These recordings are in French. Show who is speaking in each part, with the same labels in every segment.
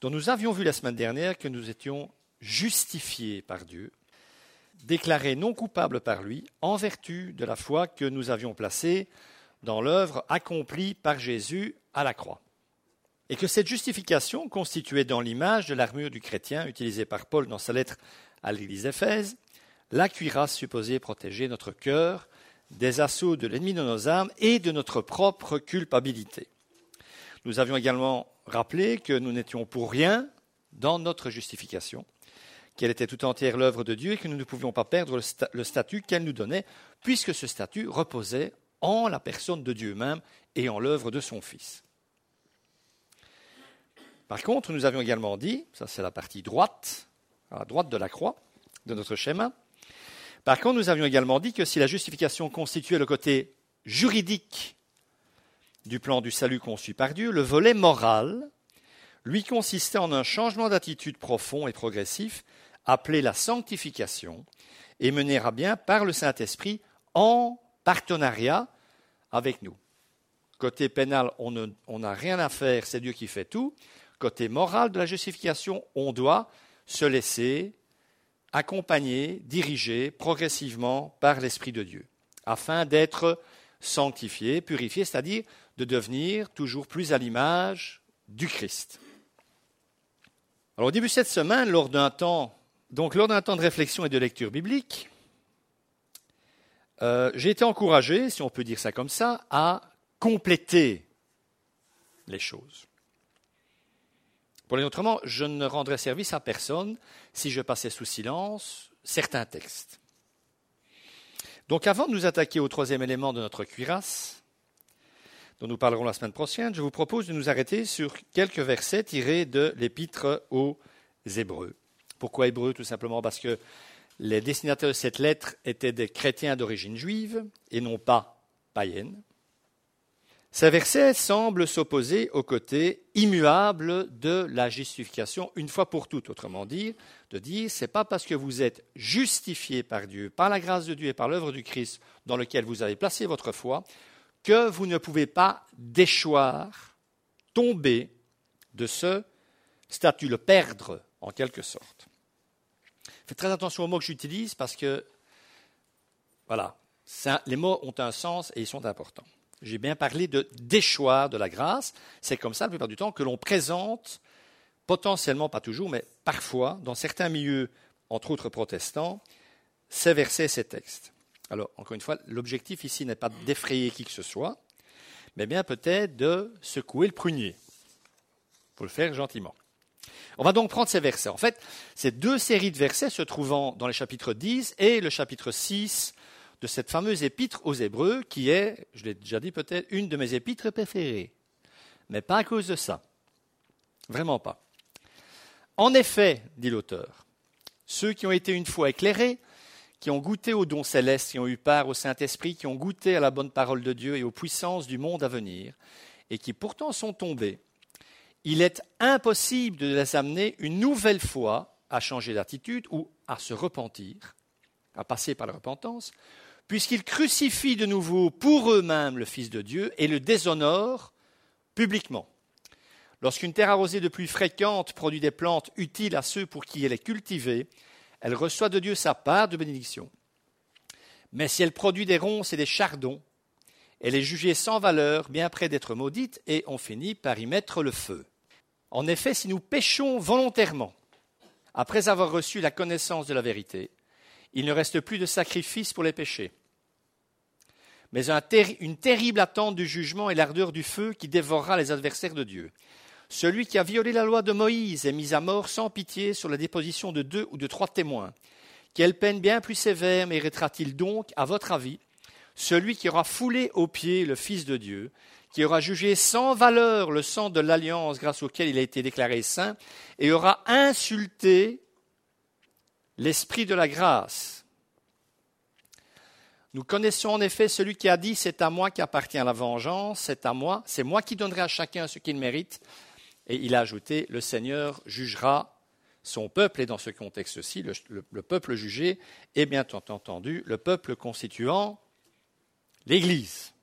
Speaker 1: dont nous avions vu la semaine dernière que nous étions justifiés par Dieu, déclarés non coupables par lui, en vertu de la foi que nous avions placée dans l'œuvre accomplie par Jésus à la croix. Et que cette justification constituait dans l'image de l'armure du chrétien utilisée par Paul dans sa lettre à l'église d'Éphèse, la cuirasse supposée protéger notre cœur des assauts de l'ennemi de nos âmes et de notre propre culpabilité. Nous avions également rappelé que nous n'étions pour rien dans notre justification, qu'elle était tout entière l'œuvre de Dieu et que nous ne pouvions pas perdre le statut qu'elle nous donnait, puisque ce statut reposait en la personne de Dieu même et en l'œuvre de son Fils. Par contre, nous avions également dit, ça c'est la partie droite, à la droite de la croix, de notre schéma. Par contre, nous avions également dit que si la justification constituait le côté juridique du plan du salut conçu par Dieu, le volet moral, lui, consistait en un changement d'attitude profond et progressif, appelé la sanctification, et mené à bien par le Saint-Esprit en partenariat avec nous. Côté pénal, on n'a rien à faire, c'est Dieu qui fait tout. Côté moral de la justification, on doit se laisser accompagner, diriger progressivement par l'Esprit de Dieu, afin d'être sanctifié, purifié, c'est-à-dire de devenir toujours plus à l'image du Christ. Alors au début de cette semaine, lors d'un temps de réflexion et de lecture biblique, j'ai été encouragé, si on peut dire ça comme ça, à compléter les choses. Pour les autrement, je ne rendrais service à personne si je passais sous silence certains textes. Donc avant de nous attaquer au troisième élément de notre cuirasse, dont nous parlerons la semaine prochaine, je vous propose de nous arrêter sur quelques versets tirés de l'épître aux Hébreux. Pourquoi Hébreux? Tout simplement parce que les destinataires de cette lettre étaient des chrétiens d'origine juive et non pas païenne. Ces versets semblent s'opposer au côté immuable de la justification, une fois pour toutes, autrement dit, de dire, c'est pas parce que vous êtes justifié par Dieu, par la grâce de Dieu et par l'œuvre du Christ dans lequel vous avez placé votre foi, que vous ne pouvez pas déchoir, tomber de ce statut, le perdre en quelque sorte. Faites très attention aux mots que j'utilise parce que, voilà, les mots ont un sens et ils sont importants. J'ai bien parlé de déchoir de la grâce. C'est comme ça, la plupart du temps, que l'on présente, potentiellement, pas toujours, mais parfois, dans certains milieux, entre autres protestants, ces versets, ces textes. Alors, encore une fois, l'objectif ici n'est pas d'effrayer qui que ce soit, mais bien peut-être de secouer le prunier. Il faut le faire gentiment. On va donc prendre ces versets. En fait, ces deux séries de versets se trouvant dans les chapitres 10 et le chapitre 6 de cette fameuse épître aux Hébreux, qui est, je l'ai déjà dit peut-être, une de mes épîtres préférées. Mais pas à cause de ça. Vraiment pas. En effet, dit l'auteur, ceux qui ont été une fois éclairés, qui ont goûté aux dons célestes, qui ont eu part au Saint-Esprit, qui ont goûté à la bonne parole de Dieu et aux puissances du monde à venir, et qui pourtant sont tombés, il est impossible de les amener une nouvelle fois à changer d'attitude ou à se repentir, à passer par la repentance, puisqu'ils crucifient de nouveau pour eux-mêmes le Fils de Dieu et le déshonorent publiquement. Lorsqu'une terre arrosée de pluie fréquente produit des plantes utiles à ceux pour qui elle est cultivée, elle reçoit de Dieu sa part de bénédiction. Mais si elle produit des ronces et des chardons, elle est jugée sans valeur, bien près d'être maudite, et on finit par y mettre le feu. En effet, si nous péchons volontairement, après avoir reçu la connaissance de la vérité, il ne reste plus de sacrifice pour les péchés, mais une terrible attente du jugement et l'ardeur du feu qui dévorera les adversaires de Dieu. Celui qui a violé la loi de Moïse est mis à mort sans pitié sur la déposition de 2 ou de 3 témoins. Quelle peine bien plus sévère méritera-t-il donc, à votre avis, celui qui aura foulé aux pieds le Fils de Dieu, qui aura jugé sans valeur le sang de l'alliance grâce auquel il a été déclaré saint, et aura insulté l'Esprit de la grâce? Nous connaissons en effet celui qui a dit « C'est à moi qu'appartient la vengeance, c'est moi qui donnerai à chacun ce qu'il mérite ». Et il a ajouté « Le Seigneur jugera son peuple ». Et dans ce contexte-ci, le peuple jugé est bien entendu le peuple constituant l'Église.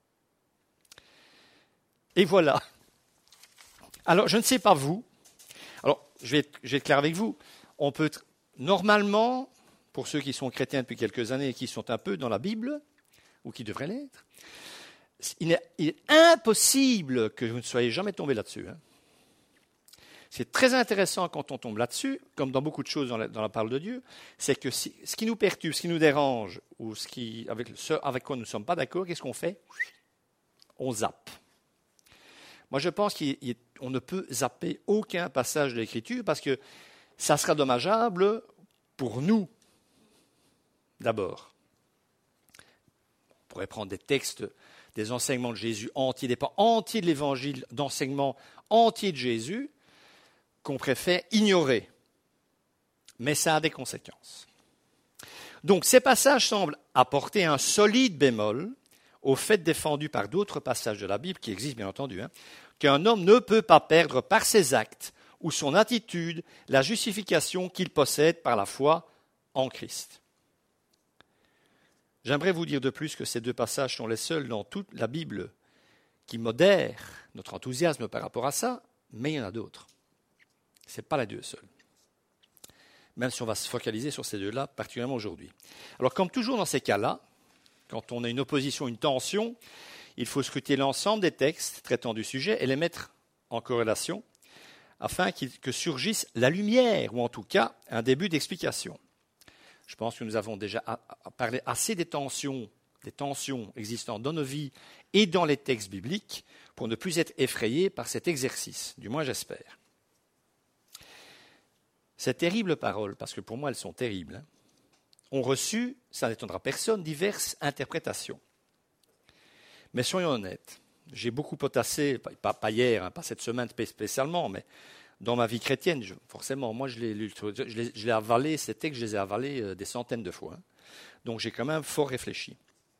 Speaker 1: Et voilà. Alors, je ne sais pas vous, je vais être clair avec vous. On peut, normalement, pour ceux qui sont chrétiens depuis quelques années et qui sont un peu dans la Bible, ou qui devraient l'être, il est impossible que vous ne soyez jamais tombé là-dessus. C'est très intéressant quand on tombe là-dessus, comme dans beaucoup de choses dans la parole de Dieu, c'est que ce qui nous perturbe, ce qui nous dérange, ou ce avec quoi nous ne sommes pas d'accord, qu'est-ce qu'on fait? On zappe. Moi, je pense qu'on ne peut zapper aucun passage de l'Écriture parce que ça sera dommageable pour nous, d'abord. On pourrait prendre des textes, des enseignements de Jésus entiers, des pans entiers de l'Évangile, d'enseignements entiers de Jésus, qu'on préfère ignorer. Mais ça a des conséquences. Donc, ces passages semblent apporter un solide bémol au fait défendu par d'autres passages de la Bible, qui existent bien entendu, qu'un homme ne peut pas perdre par ses actes ou son attitude la justification qu'il possède par la foi en Christ. J'aimerais vous dire de plus que ces deux passages sont les seuls dans toute la Bible qui modèrent notre enthousiasme par rapport à ça, mais il y en a d'autres. Ce n'est pas les deux seuls. Même si on va se focaliser sur ces deux-là, particulièrement aujourd'hui. Alors, comme toujours dans ces cas-là, quand on a une opposition, une tension, il faut scruter l'ensemble des textes traitant du sujet et les mettre en corrélation afin que surgisse la lumière, ou en tout cas un début d'explication. Je pense que nous avons déjà parlé assez des tensions existantes dans nos vies et dans les textes bibliques pour ne plus être effrayés par cet exercice, du moins j'espère. Ces terribles paroles, parce que pour moi elles sont terribles, ont reçu, ça n'étonnera personne, diverses interprétations. Mais soyons honnêtes, j'ai beaucoup potassé, pas hier, pas cette semaine spécialement, mais dans ma vie chrétienne, forcément, moi je l'ai avalé, ces textes, je les ai avalés des centaines de fois. Donc j'ai quand même fort réfléchi.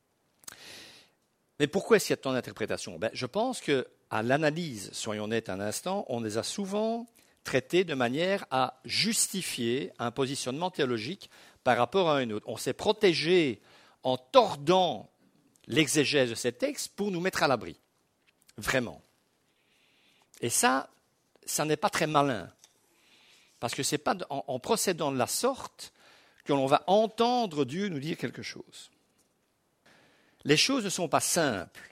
Speaker 1: Mais pourquoi est-ce qu'il y a tant d'interprétations? Je pense qu'à l'analyse, soyons honnêtes un instant, on les a souvent traités de manière à justifier un positionnement théologique par rapport à un autre. On s'est protégé en tordant l'exégèse de ces textes pour nous mettre à l'abri. Vraiment. Et ça n'est pas très malin. Parce que ce n'est pas en procédant de la sorte que l'on va entendre Dieu nous dire quelque chose. Les choses ne sont pas simples.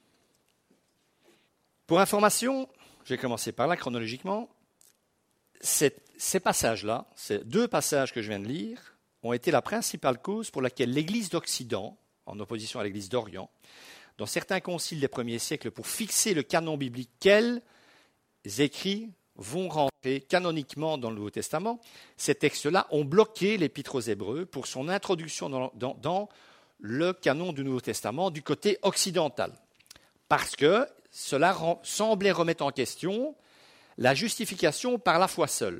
Speaker 1: Pour information, je vais commencer par là chronologiquement, ces passages-là, ces deux passages que je viens de lire, ont été la principale cause pour laquelle l'Église d'Occident, en opposition à l'Église d'Orient, dans certains conciles des premiers siècles, pour fixer le canon biblique, quels écrits vont rentrer canoniquement dans le Nouveau Testament, ces textes-là ont bloqué l'Épître aux Hébreux pour son introduction dans le canon du Nouveau Testament du côté occidental. Parce que cela semblait remettre en question la justification par la foi seule.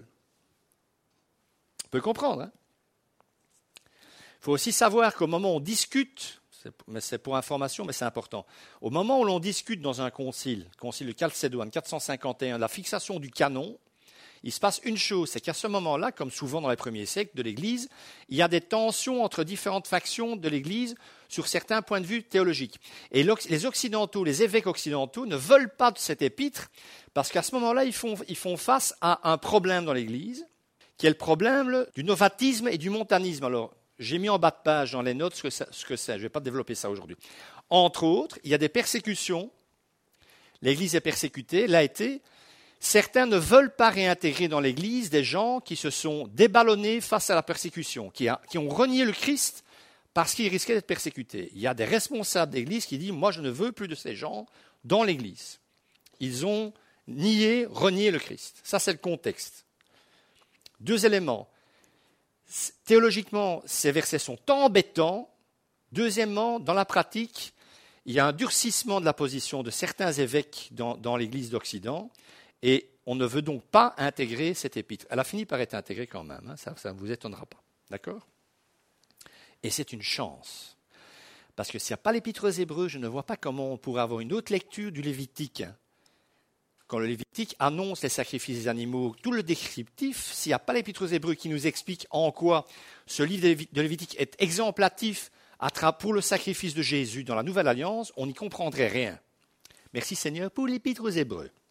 Speaker 1: On peut comprendre, hein? Il faut aussi savoir qu'au moment où on discute, c'est pour information, mais c'est important, au moment où l'on discute dans un concile de Chalcédoine 451, la fixation du canon, il se passe une chose, c'est qu'à ce moment-là, comme souvent dans les premiers siècles de l'Église, il y a des tensions entre différentes factions de l'Église sur certains points de vue théologiques. Et les Occidentaux, les évêques occidentaux ne veulent pas de cette épître parce qu'à ce moment-là, ils font face à un problème dans l'Église, qui est le problème du novatisme et du montanisme. Alors, j'ai mis en bas de page dans les notes ce que c'est. Je ne vais pas développer ça aujourd'hui. Entre autres, il y a des persécutions. L'Église est persécutée, l'a été. Certains ne veulent pas réintégrer dans l'Église des gens qui se sont déballonnés face à la persécution, qui ont renié le Christ parce qu'ils risquaient d'être persécutés. Il y a des responsables d'Église qui disent « Moi, je ne veux plus de ces gens dans l'Église ». Ils ont renié le Christ. Ça, c'est le contexte. Deux éléments. Théologiquement, ces versets sont embêtants. Deuxièmement, dans la pratique, il y a un durcissement de la position de certains évêques dans l'Église d'Occident et on ne veut donc pas intégrer cette épître. Elle a fini par être intégrée quand même, hein, ça ne vous étonnera pas. D'accord ? Et c'est une chance. Parce que s'il n'y a pas l'épître aux Hébreux, je ne vois pas comment on pourrait avoir une autre lecture du Lévitique. Quand le Lévitique annonce les sacrifices des animaux, tout le descriptif, s'il n'y a pas l'Épître aux Hébreux qui nous explique en quoi ce livre de Lévitique est exemplatif pour le sacrifice de Jésus dans la Nouvelle Alliance, on n'y comprendrait rien. Merci Seigneur pour l'Épître aux Hébreux. Okay ?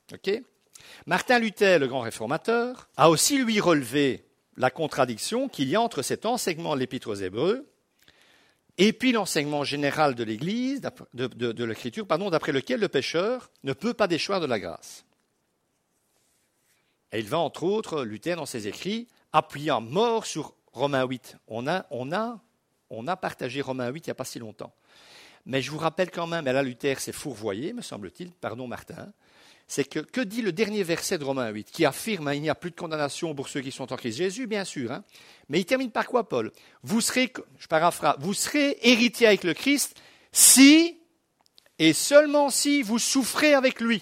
Speaker 1: Martin Luther, le grand réformateur, a aussi lui relevé la contradiction qu'il y a entre cet enseignement de l'Épître aux Hébreux et puis l'enseignement général de l'Église, de l'Écriture, d'après lequel le pécheur ne peut pas déchoir de la grâce. Et il va, entre autres, Luther, dans ses écrits, appuyer à mort sur Romains 8. On a partagé Romains 8 il n'y a pas si longtemps. Mais je vous rappelle quand même, et là Luther s'est fourvoyé, me semble-t-il, pardon Martin, c'est que dit le dernier verset de Romains 8, qui affirme il n'y a plus de condamnation pour ceux qui sont en Christ Jésus, bien sûr. Mais il termine par quoi, Paul? Vous serez, je paraphrase, vous serez héritiers avec le Christ si, et seulement si, vous souffrez avec lui.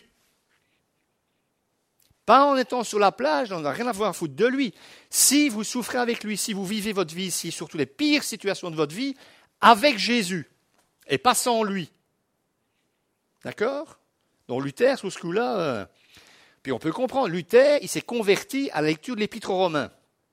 Speaker 1: Pas en étant sur la plage, on n'a rien à voir à foutre de lui. Si vous souffrez avec lui, si vous vivez votre vie ici, surtout les pires situations de votre vie, avec Jésus, et pas sans lui. D'accord? Donc Luther, sous ce coup-là, puis on peut comprendre, Luther, il s'est converti à la lecture de l'Épître aux Romains.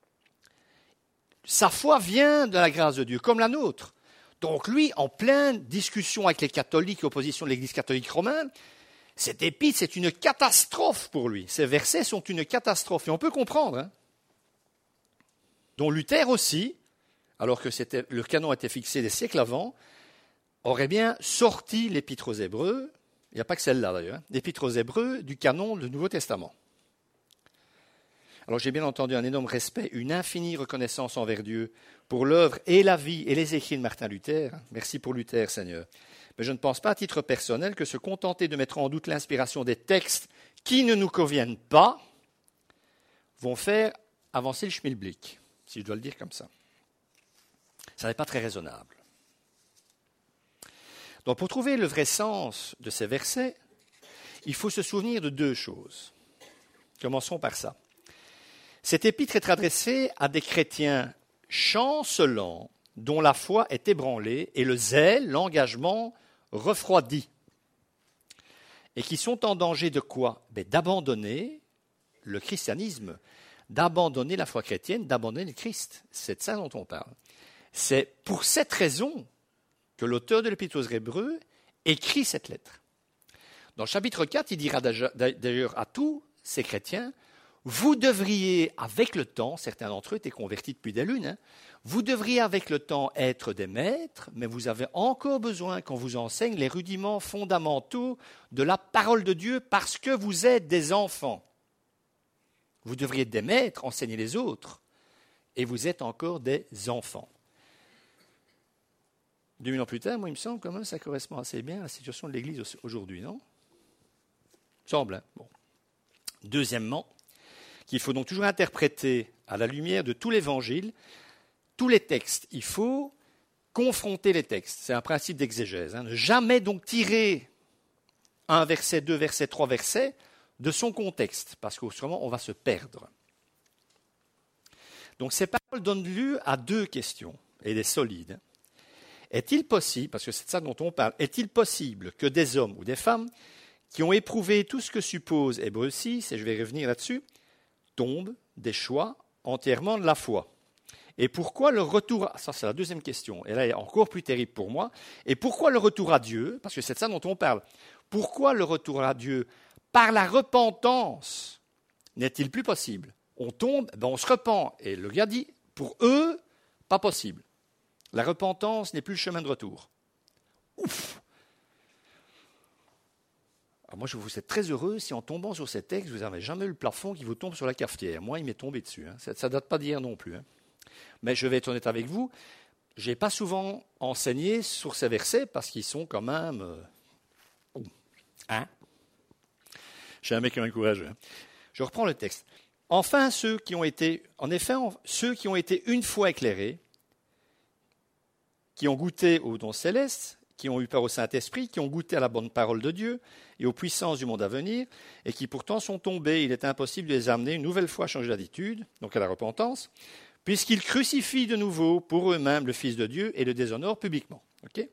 Speaker 1: Sa foi vient de la grâce de Dieu, comme la nôtre. Donc lui, en pleine discussion avec les catholiques, opposition de l'Église catholique romaine, cette épître, c'est une catastrophe pour lui. Ces versets sont une catastrophe, et on peut comprendre. Donc Luther aussi, alors que le canon était fixé des siècles avant, aurait bien sorti l'Épître aux Hébreux. Il n'y a pas que celle-là d'ailleurs, l'Épître aux Hébreux du canon du Nouveau Testament. Alors j'ai bien entendu un énorme respect, une infinie reconnaissance envers Dieu pour l'œuvre et la vie et les écrits de Martin Luther. Merci pour Luther, Seigneur. Mais je ne pense pas à titre personnel que se contenter de mettre en doute l'inspiration des textes qui ne nous conviennent pas vont faire avancer le schmilblick, si je dois le dire comme ça. Ça n'est pas très raisonnable. Donc pour trouver le vrai sens de ces versets, il faut se souvenir de deux choses. Commençons par ça. Cet épître est adressé à des chrétiens chancelants dont la foi est ébranlée et le zèle, l'engagement refroidi. Et qui sont en danger de quoi? D'abandonner le christianisme, d'abandonner la foi chrétienne, d'abandonner le Christ. C'est de ça dont on parle. C'est pour cette raison que l'auteur de l'Épître aux Hébreux écrit cette lettre. Dans le chapitre 4, il dira d'ailleurs à tous ces chrétiens, vous devriez avec le temps, certains d'entre eux étaient convertis depuis des lunes, vous devriez avec le temps être des maîtres, mais vous avez encore besoin qu'on vous enseigne les rudiments fondamentaux de la parole de Dieu parce que vous êtes des enfants. Vous devriez être des maîtres, enseigner les autres, et vous êtes encore des enfants. 2000 ans plus tard, moi, il me semble quand même ça correspond assez bien à la situation de l'Église aujourd'hui, non? Semble, hein? Bon. Deuxièmement, qu'il faut donc toujours interpréter à la lumière de tout l'Évangile, tous les textes. Il faut confronter les textes. C'est un principe d'exégèse. Ne jamais donc tirer un verset, deux versets, trois versets de son contexte, parce qu'autrement, on va se perdre. Donc ces paroles donnent lieu à deux questions, et des solides. Est-il possible, parce que c'est de ça dont on parle, est-il possible que des hommes ou des femmes qui ont éprouvé tout ce que suppose Hébreux 6, et je vais revenir là-dessus, tombent des choix entièrement de la foi? Et pourquoi le retour, ça c'est la deuxième question, et là elle est encore plus terrible pour moi, et pourquoi le retour à Dieu, parce que c'est de ça dont on parle, pourquoi le retour à Dieu par la repentance n'est-il plus possible? On tombe, on se repent, et le gars dit, pour eux, pas possible. La repentance n'est plus le chemin de retour. Ouf! Alors moi, je vous êtes très heureux si en tombant sur ces textes, vous n'avez jamais eu le plafond qui vous tombe sur la cafetière. Moi, il m'est tombé dessus. Ça ne date pas d'hier non plus. Mais je vais être honnête avec vous, je n'ai pas souvent enseigné sur ces versets parce qu'ils sont quand même... Je suis un mec quand même courageux. Je reprends le texte. Enfin, ceux qui ont été une fois éclairés, qui ont goûté au don céleste, qui ont eu peur au Saint-Esprit, qui ont goûté à la bonne parole de Dieu et aux puissances du monde à venir, et qui pourtant sont tombés. Il est impossible de les amener une nouvelle fois à changer d'attitude, donc à la repentance, puisqu'ils crucifient de nouveau pour eux-mêmes le Fils de Dieu et le déshonorent publiquement. Okay?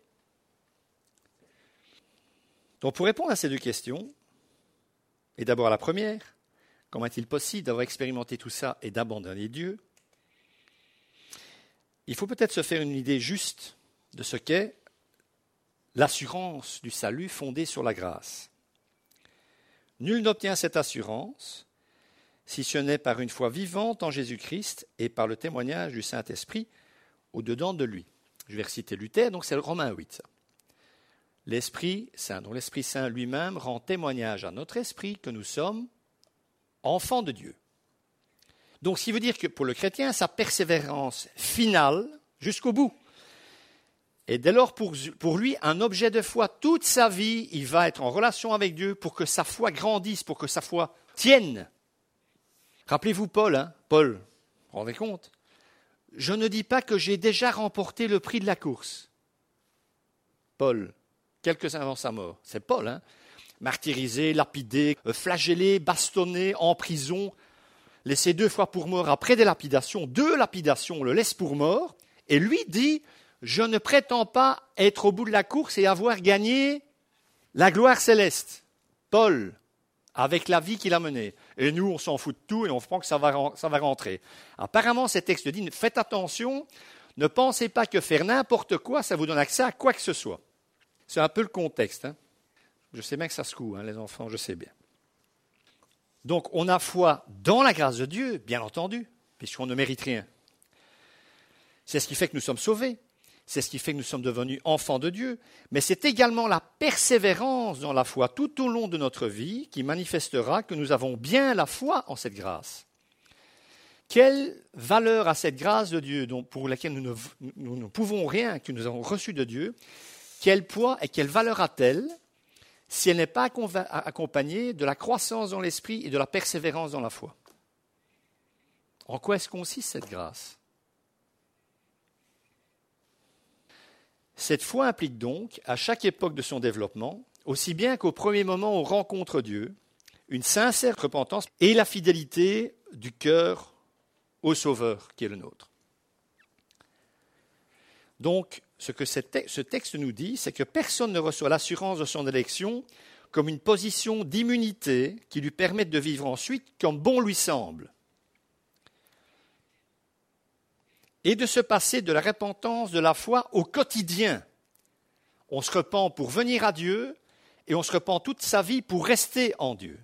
Speaker 1: Donc pour répondre à ces deux questions, et d'abord à la première, comment est-il possible d'avoir expérimenté tout ça et d'abandonner Dieu? Il faut peut-être se faire une idée juste de ce qu'est l'assurance du salut fondée sur la grâce. Nul n'obtient cette assurance si ce n'est par une foi vivante en Jésus-Christ et par le témoignage du Saint-Esprit au-dedans de lui. Je vais reciter Luther, donc c'est le Romains 8. Ça. L'Esprit Saint, dont l'Esprit Saint lui-même rend témoignage à notre esprit que nous sommes enfants de Dieu. Donc, ce qui veut dire que pour le chrétien, sa persévérance finale, jusqu'au bout, est dès lors pour lui un objet de foi. Toute sa vie, il va être en relation avec Dieu pour que sa foi grandisse, pour que sa foi tienne. Rappelez-vous Paul, Paul, vous vous rendez compte ? Je ne dis pas que j'ai déjà remporté le prix de la course. Paul, quelques années avant sa mort, c'est Paul, martyrisé, lapidé, flagellé, bastonné, en prison, laissé 2 fois pour mort après des lapidations. 2 lapidations, on le laisse pour mort. Et lui dit, je ne prétends pas être au bout de la course et avoir gagné la gloire céleste. Paul, avec la vie qu'il a menée. Et nous, on s'en fout de tout et on pense que ça va rentrer. Apparemment, ces textes disent, faites attention, ne pensez pas que faire n'importe quoi, ça vous donne accès à quoi que ce soit. C'est un peu le contexte. Je sais bien que ça secoue, les enfants, je sais bien. Donc, on a foi dans la grâce de Dieu, bien entendu, puisqu'on ne mérite rien. C'est ce qui fait que nous sommes sauvés. C'est ce qui fait que nous sommes devenus enfants de Dieu. Mais c'est également la persévérance dans la foi tout au long de notre vie qui manifestera que nous avons bien la foi en cette grâce. Quelle valeur a cette grâce de Dieu pour laquelle nous ne pouvons rien, que nous avons reçu de Dieu? Quel poids et quelle valeur a-t-elle si elle n'est pas accompagnée de la croissance dans l'esprit et de la persévérance dans la foi? En quoi est-ce consiste cette grâce? Cette foi implique donc, à chaque époque de son développement, aussi bien qu'au premier moment où on rencontre Dieu, une sincère repentance et la fidélité du cœur au Sauveur qui est le nôtre. Donc, ce que ce texte nous dit, c'est que personne ne reçoit l'assurance de son élection comme une position d'immunité qui lui permette de vivre ensuite comme bon lui semble. Et de se passer de la repentance, de la foi au quotidien. On se repent pour venir à Dieu et on se repent toute sa vie pour rester en Dieu.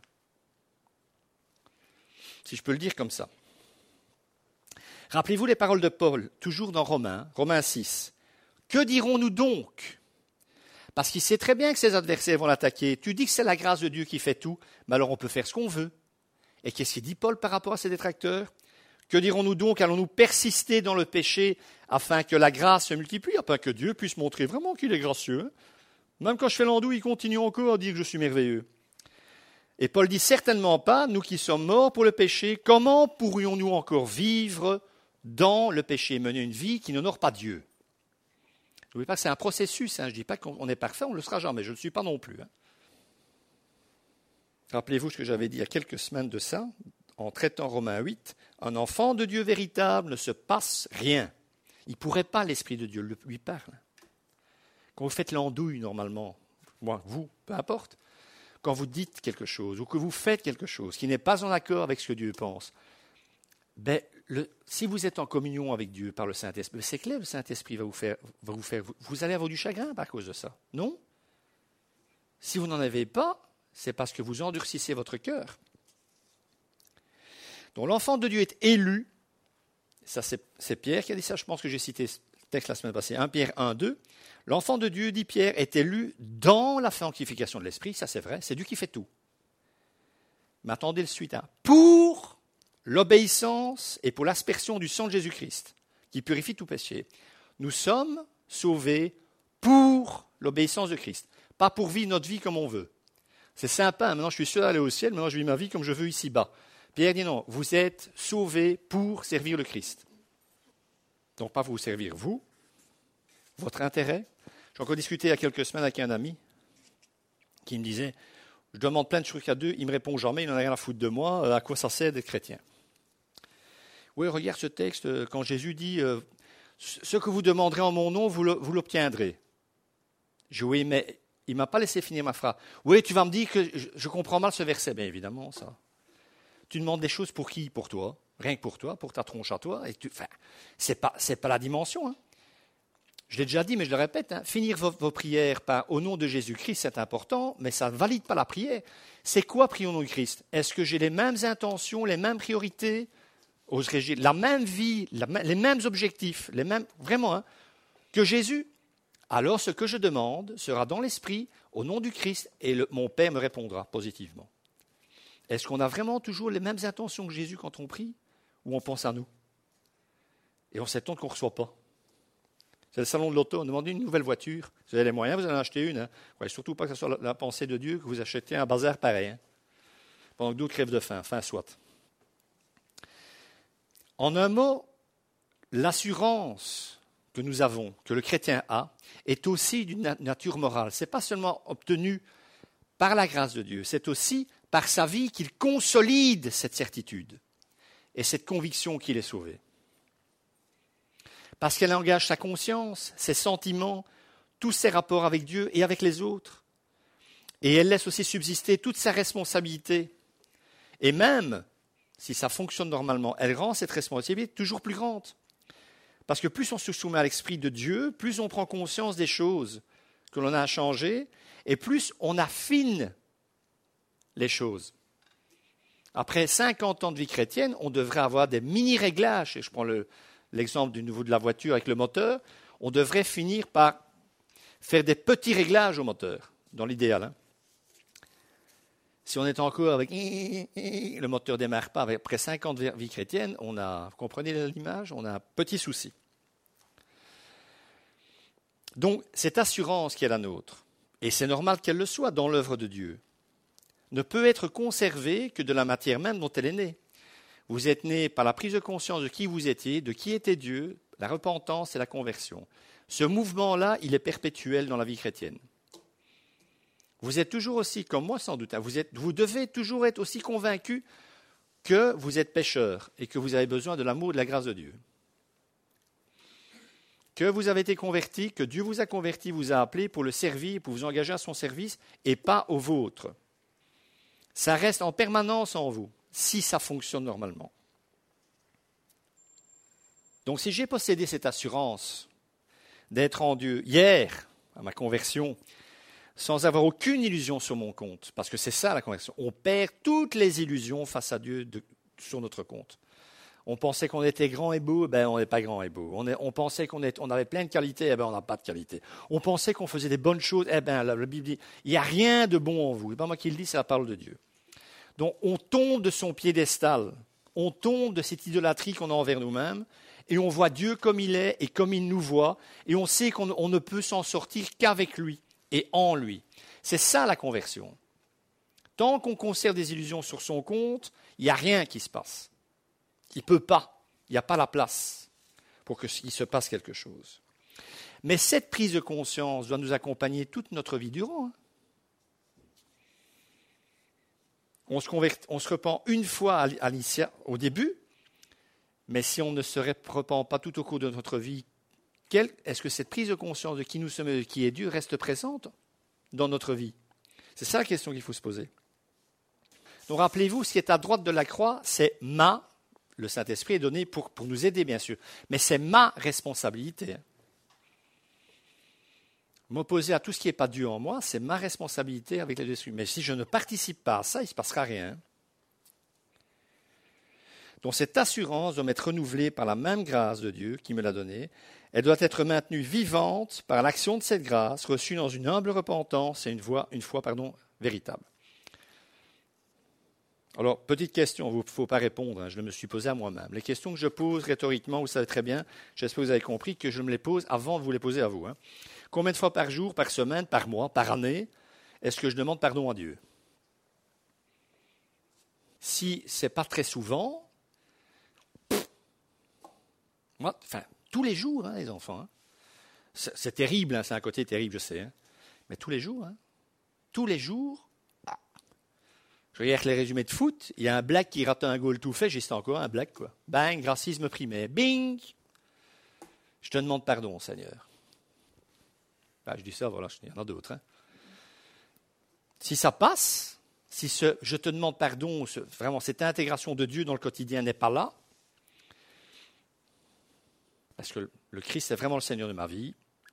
Speaker 1: Si je peux le dire comme ça. Rappelez-vous les paroles de Paul, toujours dans Romains 6. Que dirons-nous donc ? Parce qu'il sait très bien que ses adversaires vont l'attaquer. Tu dis que c'est la grâce de Dieu qui fait tout, mais alors on peut faire ce qu'on veut. Et qu'est-ce qu'il dit Paul par rapport à ses détracteurs ? Que dirons-nous donc? Allons-nous persister dans le péché afin que la grâce se multiplie, afin que Dieu puisse montrer vraiment qu'il est gracieux? Même quand je fais l'andouille, il continue encore à dire que je suis merveilleux. Et Paul dit certainement pas, nous qui sommes morts pour le péché, comment pourrions-nous encore vivre dans le péché, mener une vie qui n'honore pas Dieu? N'oubliez pas que c'est un processus, je ne dis pas qu'on est parfait, on ne le sera jamais, je ne le suis pas non plus. Rappelez-vous ce que j'avais dit il y a quelques semaines de ça, en traitant Romains 8, un enfant de Dieu véritable ne se passe rien. Il ne pourrait pas, l'Esprit de Dieu lui parle. Quand vous faites l'andouille normalement, moi, vous, peu importe, quand vous dites quelque chose ou que vous faites quelque chose qui n'est pas en accord avec ce que Dieu pense, si vous êtes en communion avec Dieu par le Saint-Esprit, c'est clair, le Saint-Esprit vous allez avoir du chagrin par cause de ça, non? Si vous n'en avez pas, c'est parce que vous endurcissez votre cœur. Donc l'enfant de Dieu est élu, ça c'est Pierre qui a dit ça, je pense que j'ai cité ce texte la semaine passée, 1 Pierre 1, 2. L'enfant de Dieu, dit Pierre, est élu dans la sanctification de l'esprit, ça c'est vrai, c'est Dieu qui fait tout. Mais attendez le suite, pour l'obéissance et pour l'aspersion du sang de Jésus-Christ, qui purifie tout péché. Nous sommes sauvés pour l'obéissance de Christ, pas pour vivre notre vie comme on veut. C'est sympa, maintenant je suis sûr d'aller au ciel, maintenant je vis ma vie comme je veux ici-bas. Pierre dit non, vous êtes sauvés pour servir le Christ. Donc pas vous servir vous, votre intérêt. J'ai encore discuté il y a quelques semaines avec un ami qui me disait, je demande plein de trucs à Dieu, il me répond jamais, il n'en a rien à foutre de moi, à quoi ça sert d'être chrétien? Oui, regarde ce texte, quand Jésus dit, ce que vous demanderez en mon nom, vous l'obtiendrez. Je dis, oui, mais il ne m'a pas laissé finir ma phrase. Oui, tu vas me dire que je comprends mal ce verset. Bien évidemment, ça. Tu demandes des choses pour qui? Pour toi. Rien que pour toi, pour ta tronche à toi. Et c'est pas la dimension. Je l'ai déjà dit, mais je le répète, finir vos prières par « au nom de Jésus-Christ », c'est important, mais ça ne valide pas la prière. C'est quoi prier au nom de Christ? Est-ce que j'ai les mêmes intentions, les mêmes priorités, oserais-je dire, la même vie, les mêmes objectifs, vraiment, que Jésus? Alors ce que je demande sera dans l'esprit, au nom du Christ, et mon Père me répondra positivement. Est-ce qu'on a vraiment toujours les mêmes intentions que Jésus quand on prie, ou on pense à nous? Et on s'étonne qu'on ne reçoit pas. C'est le salon de l'auto, on demande une nouvelle voiture. Vous avez les moyens, vous en achetez une. Ne croyez surtout pas que ce soit la pensée de Dieu que vous achetez un bazar pareil. Pendant que d'autres crèvent de faim. Enfin, soit. En un mot, l'assurance que nous avons, que le chrétien a, est aussi d'une nature morale. Ce n'est pas seulement obtenu par la grâce de Dieu, c'est aussi par sa vie qu'il consolide cette certitude et cette conviction qu'il est sauvé. Parce qu'elle engage sa conscience, ses sentiments, tous ses rapports avec Dieu et avec les autres. Et elle laisse aussi subsister toute sa responsabilité. Et même, si ça fonctionne normalement, elle rend cette responsabilité toujours plus grande. Parce que plus on se soumet à l'Esprit de Dieu, plus on prend conscience des choses que l'on a à changer, et plus on affine les choses. Après 50 ans de vie chrétienne, on devrait avoir des mini-réglages. Et je prends l'exemple du nouveau de la voiture avec le moteur. On devrait finir par faire des petits réglages au moteur, dans l'idéal. Si on est encore avec le moteur ne démarre pas, après 50 ans de vie chrétienne, vous comprenez l'image, on a un petit souci. Donc, cette assurance qui est la nôtre, et c'est normal qu'elle le soit dans l'œuvre de Dieu, ne peut être conservée que de la matière même dont elle est née. Vous êtes né par la prise de conscience de qui vous étiez, de qui était Dieu, la repentance et la conversion. Ce mouvement-là, il est perpétuel dans la vie chrétienne. Vous êtes toujours aussi, comme moi sans doute, vous devez toujours être aussi convaincu que vous êtes pécheur et que vous avez besoin de l'amour et de la grâce de Dieu. Que vous avez été converti, que Dieu vous a converti, vous a appelé pour le servir, pour vous engager à son service et pas au vôtre. Ça reste en permanence en vous, si ça fonctionne normalement. Donc si j'ai possédé cette assurance d'être en Dieu hier, à ma conversion, sans avoir aucune illusion sur mon compte, parce que c'est ça la conversion, on perd toutes les illusions face à Dieu sur notre compte. On pensait qu'on était grand et beau, on n'est pas grand et beau. On pensait qu'on avait plein de qualités, on n'a pas de qualité. On pensait qu'on faisait des bonnes choses, la Bible dit, il n'y a rien de bon en vous. Ce n'est pas moi qui le dis, c'est la parole de Dieu. Donc on tombe de son piédestal, on tombe de cette idolâtrie qu'on a envers nous-mêmes, et on voit Dieu comme il est et comme il nous voit, et on sait qu'on ne peut s'en sortir qu'avec lui et en lui. C'est ça la conversion. Tant qu'on conserve des illusions sur son compte, il n'y a rien qui se passe. Il ne peut pas, il n'y a pas la place pour qu'il se passe quelque chose. Mais cette prise de conscience doit nous accompagner toute notre vie durant. On se repent une fois au début, mais si on ne se repent pas tout au cours de notre vie, est-ce que cette prise de conscience de qui nous sommes et de qui est Dieu reste présente dans notre vie? C'est ça la question qu'il faut se poser. Donc rappelez-vous, ce qui est à droite de la croix, c'est le Saint-Esprit est donné pour nous aider, bien sûr, mais c'est ma responsabilité. M'opposer à tout ce qui n'est pas Dieu en moi, c'est ma responsabilité avec les esprits. Mais si je ne participe pas à ça, il ne se passera rien. Donc cette assurance doit m'être renouvelée par la même grâce de Dieu qui me l'a donnée. Elle doit être maintenue vivante par l'action de cette grâce, reçue dans une humble repentance et une foi véritable. Alors, petite question, il ne faut pas répondre, je me suis posé à moi-même. Les questions que je pose rhétoriquement, vous savez très bien, j'espère que vous avez compris que je me les pose avant de vous les poser à vous. Combien de fois par jour, par semaine, par mois, par année, est-ce que je demande pardon à Dieu? Si ce n'est pas très souvent, tous les jours, les enfants. C'est terrible, c'est un côté terrible, je sais. Mais tous les jours, je regarde les résumés de foot, il y a un black qui rate un goal tout fait, c'est encore un black, quoi. Bang, racisme primaire. Bing! Je te demande pardon, Seigneur. Je dis ça, voilà, il y en a d'autres. Si ça passe, si je te demande pardon, vraiment cette intégration de Dieu dans le quotidien n'est pas là, parce que le Christ est vraiment le Seigneur de ma vie,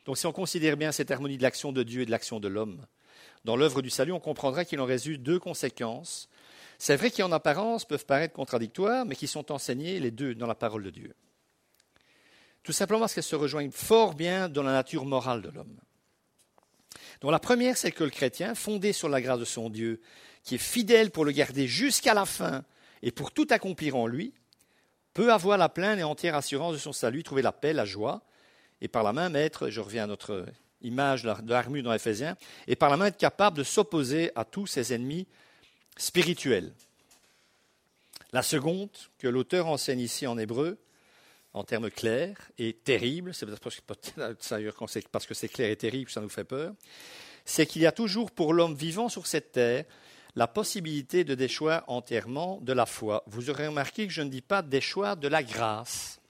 Speaker 1: Donc si on considère bien cette harmonie de l'action de Dieu et de l'action de l'homme, dans l'œuvre du salut, on comprendra qu'il en résulte deux conséquences. C'est vrai qui en apparence peuvent paraître contradictoires, mais qui sont enseignées les deux dans la parole de Dieu. Tout simplement parce qu'elles se rejoignent fort bien dans la nature morale de l'homme. Donc la première, c'est que le chrétien, fondé sur la grâce de son Dieu, qui est fidèle pour le garder jusqu'à la fin et pour tout accomplir en lui, peut avoir la pleine et entière assurance de son salut, trouver la paix, la joie, et par la main mettre, je reviens à notre image de l'armure dans Éphésiens, et par la main être capable de s'opposer à tous ses ennemis spirituels. La seconde, que l'auteur enseigne ici en hébreu, en termes clairs et terribles, c'est peut-être parce que c'est clair et terrible que ça nous fait peur, c'est qu'il y a toujours pour l'homme vivant sur cette terre la possibilité de déchoir entièrement de la foi. Vous aurez remarqué que je ne dis pas déchoir de la grâce.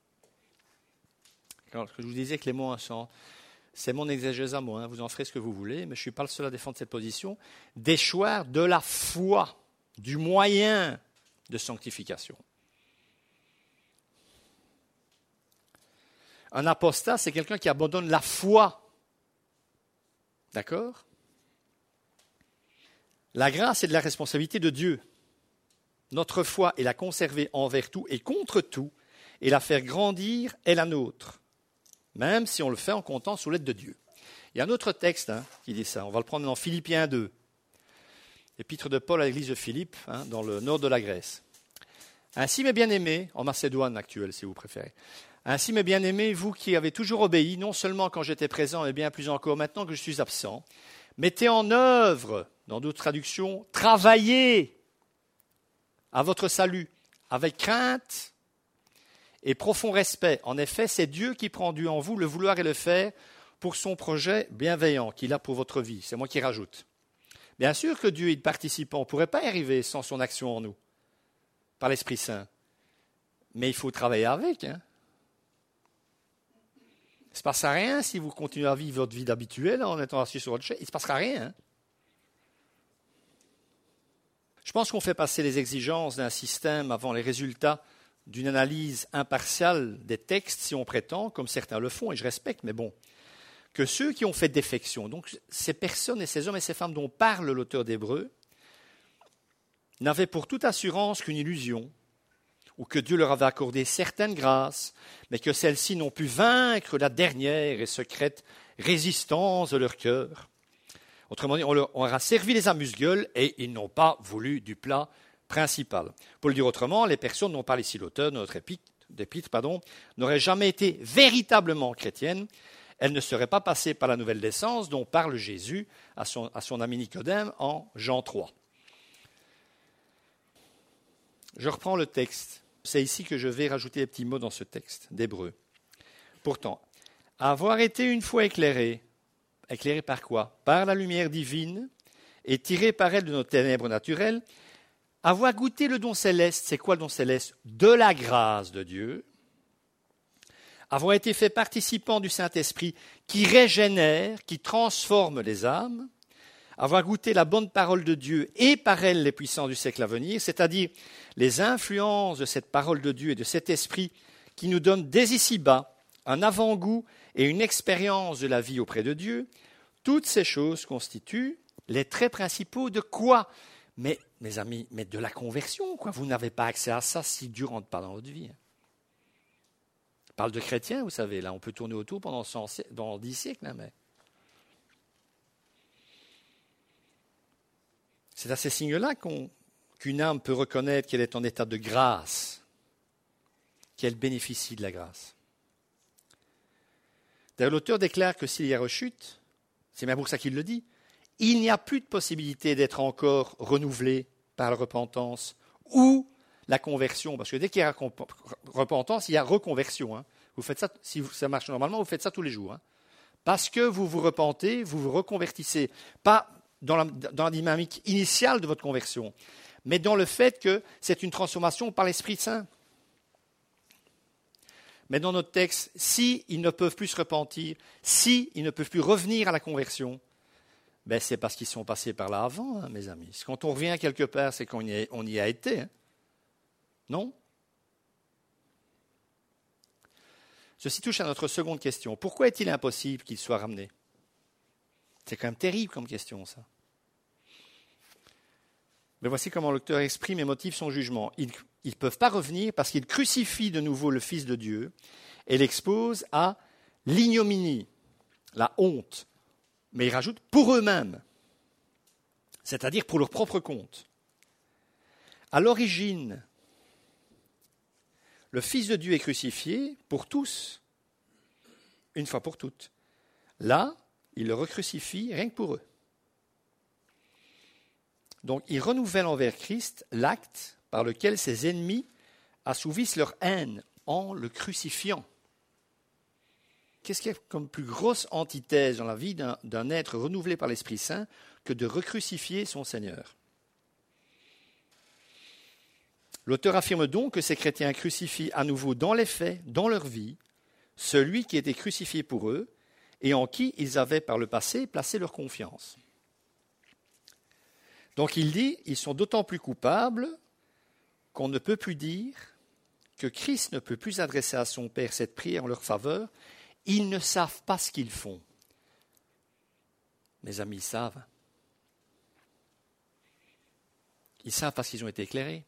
Speaker 1: Alors, je vous disais que les mots c'est mon exégèse à moi, vous en ferez ce que vous voulez, mais je ne suis pas le seul à défendre cette position. Déchoir de la foi, du moyen de sanctification. Un apostat, c'est quelqu'un qui abandonne la foi. D'accord ? La grâce est de la responsabilité de Dieu. Notre foi est la conserver envers tout et contre tout, et la faire grandir est la nôtre, même si on le fait en comptant sous l'aide de Dieu. Il y a un autre texte qui dit ça, on va le prendre dans Philippiens 2, épître de Paul à l'église de Philippe, dans le nord de la Grèce. Ainsi, mes bien-aimés, en Macédoine actuelle si vous préférez, ainsi, mes bien-aimés, vous qui avez toujours obéi, non seulement quand j'étais présent, mais bien plus encore maintenant que je suis absent, mettez en œuvre, dans d'autres traductions, travaillez à votre salut avec crainte et profond respect. En effet, c'est Dieu qui prend en vous le vouloir et le faire pour son projet bienveillant qu'il a pour votre vie. C'est moi qui rajoute. Bien sûr que Dieu est participant. On ne pourrait pas y arriver sans son action en nous, par l'Esprit Saint. Mais il faut travailler avec. Il ne se passera rien si vous continuez à vivre votre vie d'habituel en étant assis sur votre chaise. Il ne se passera rien. Je pense qu'on fait passer les exigences d'un système avant les résultats d'une analyse impartiale des textes, si on prétend, comme certains le font, et je respecte, mais bon, que ceux qui ont fait défection, donc ces personnes et ces hommes et ces femmes dont parle l'auteur d'Hébreux, n'avaient pour toute assurance qu'une illusion, ou que Dieu leur avait accordé certaines grâces, mais que celles-ci n'ont pu vaincre la dernière et secrète résistance de leur cœur. Autrement dit, on leur a servi les amuse-gueules et ils n'ont pas voulu du plat principal. Pour le dire autrement, les personnes dont parle ici l'auteur de notre épître, n'auraient jamais été véritablement chrétiennes. Elles ne seraient pas passées par la nouvelle naissance dont parle Jésus à son ami Nicodème en Jean 3. Je reprends le texte. C'est ici que je vais rajouter des petits mots dans ce texte d'Hébreux. Pourtant, avoir été une fois éclairé par quoi ? Par la lumière divine et tiré par elle de nos ténèbres naturelles, avoir goûté le don céleste, c'est quoi le don céleste ? De la grâce de Dieu, avoir été fait participant du Saint-Esprit qui régénère, qui transforme les âmes, avoir goûté la bonne parole de Dieu et par elle les puissances du siècle à venir, c'est-à-dire les influences de cette parole de Dieu et de cet esprit qui nous donne dès ici-bas un avant-goût et une expérience de la vie auprès de Dieu, toutes ces choses constituent les traits principaux de quoi ? Mais, mes amis, mais de la conversion, quoi. Vous n'avez pas accès à ça si Dieu ne rentre pas dans votre vie. On parle de chrétiens, vous savez, là, on peut tourner autour pendant 10 siècles, mais... C'est à ces signes-là qu'une âme peut reconnaître qu'elle est en état de grâce, qu'elle bénéficie de la grâce. D'ailleurs, l'auteur déclare que s'il y a rechute, c'est bien pour ça qu'il le dit, il n'y a plus de possibilité d'être encore renouvelé par la repentance ou la conversion. Parce que dès qu'il y a repentance, il y a reconversion. Vous faites ça, si ça marche normalement, vous faites ça tous les jours. Parce que vous vous repentez, vous vous reconvertissez. Pas dans la dynamique initiale de votre conversion, mais dans le fait que c'est une transformation par l'Esprit Saint. Mais dans notre texte, s'ils ne peuvent plus se repentir, s'ils ne peuvent plus revenir à la conversion, ben c'est parce qu'ils sont passés par là avant, mes amis. Quand on revient quelque part, c'est qu'on y a été. Non ? Ceci touche à notre seconde question. Pourquoi est-il impossible qu'il soit ramené? C'est quand même terrible comme question, ça. Mais voici comment l'auteur exprime et motive son jugement. Ils ne peuvent pas revenir parce qu'ils crucifient de nouveau le Fils de Dieu et l'exposent à l'ignominie, la honte. Mais ils rajoutent pour eux-mêmes, c'est-à-dire pour leur propre compte. À l'origine, le Fils de Dieu est crucifié pour tous, une fois pour toutes. Là, il le recrucifie rien que pour eux. Donc, il renouvelle envers Christ l'acte par lequel ses ennemis assouvissent leur haine en le crucifiant. Qu'est-ce qu'il y a comme plus grosse antithèse dans la vie d'un être renouvelé par l'Esprit Saint que de recrucifier son Seigneur? L'auteur affirme donc que ces chrétiens crucifient à nouveau dans les faits, dans leur vie, celui qui était crucifié pour eux et en qui ils avaient par le passé placé leur confiance. Donc il dit, ils sont d'autant plus coupables qu'on ne peut plus dire que Christ ne peut plus adresser à son Père cette prière en leur faveur. Ils ne savent pas ce qu'ils font. Mes amis, ils savent. Ils savent parce qu'ils ont été éclairés.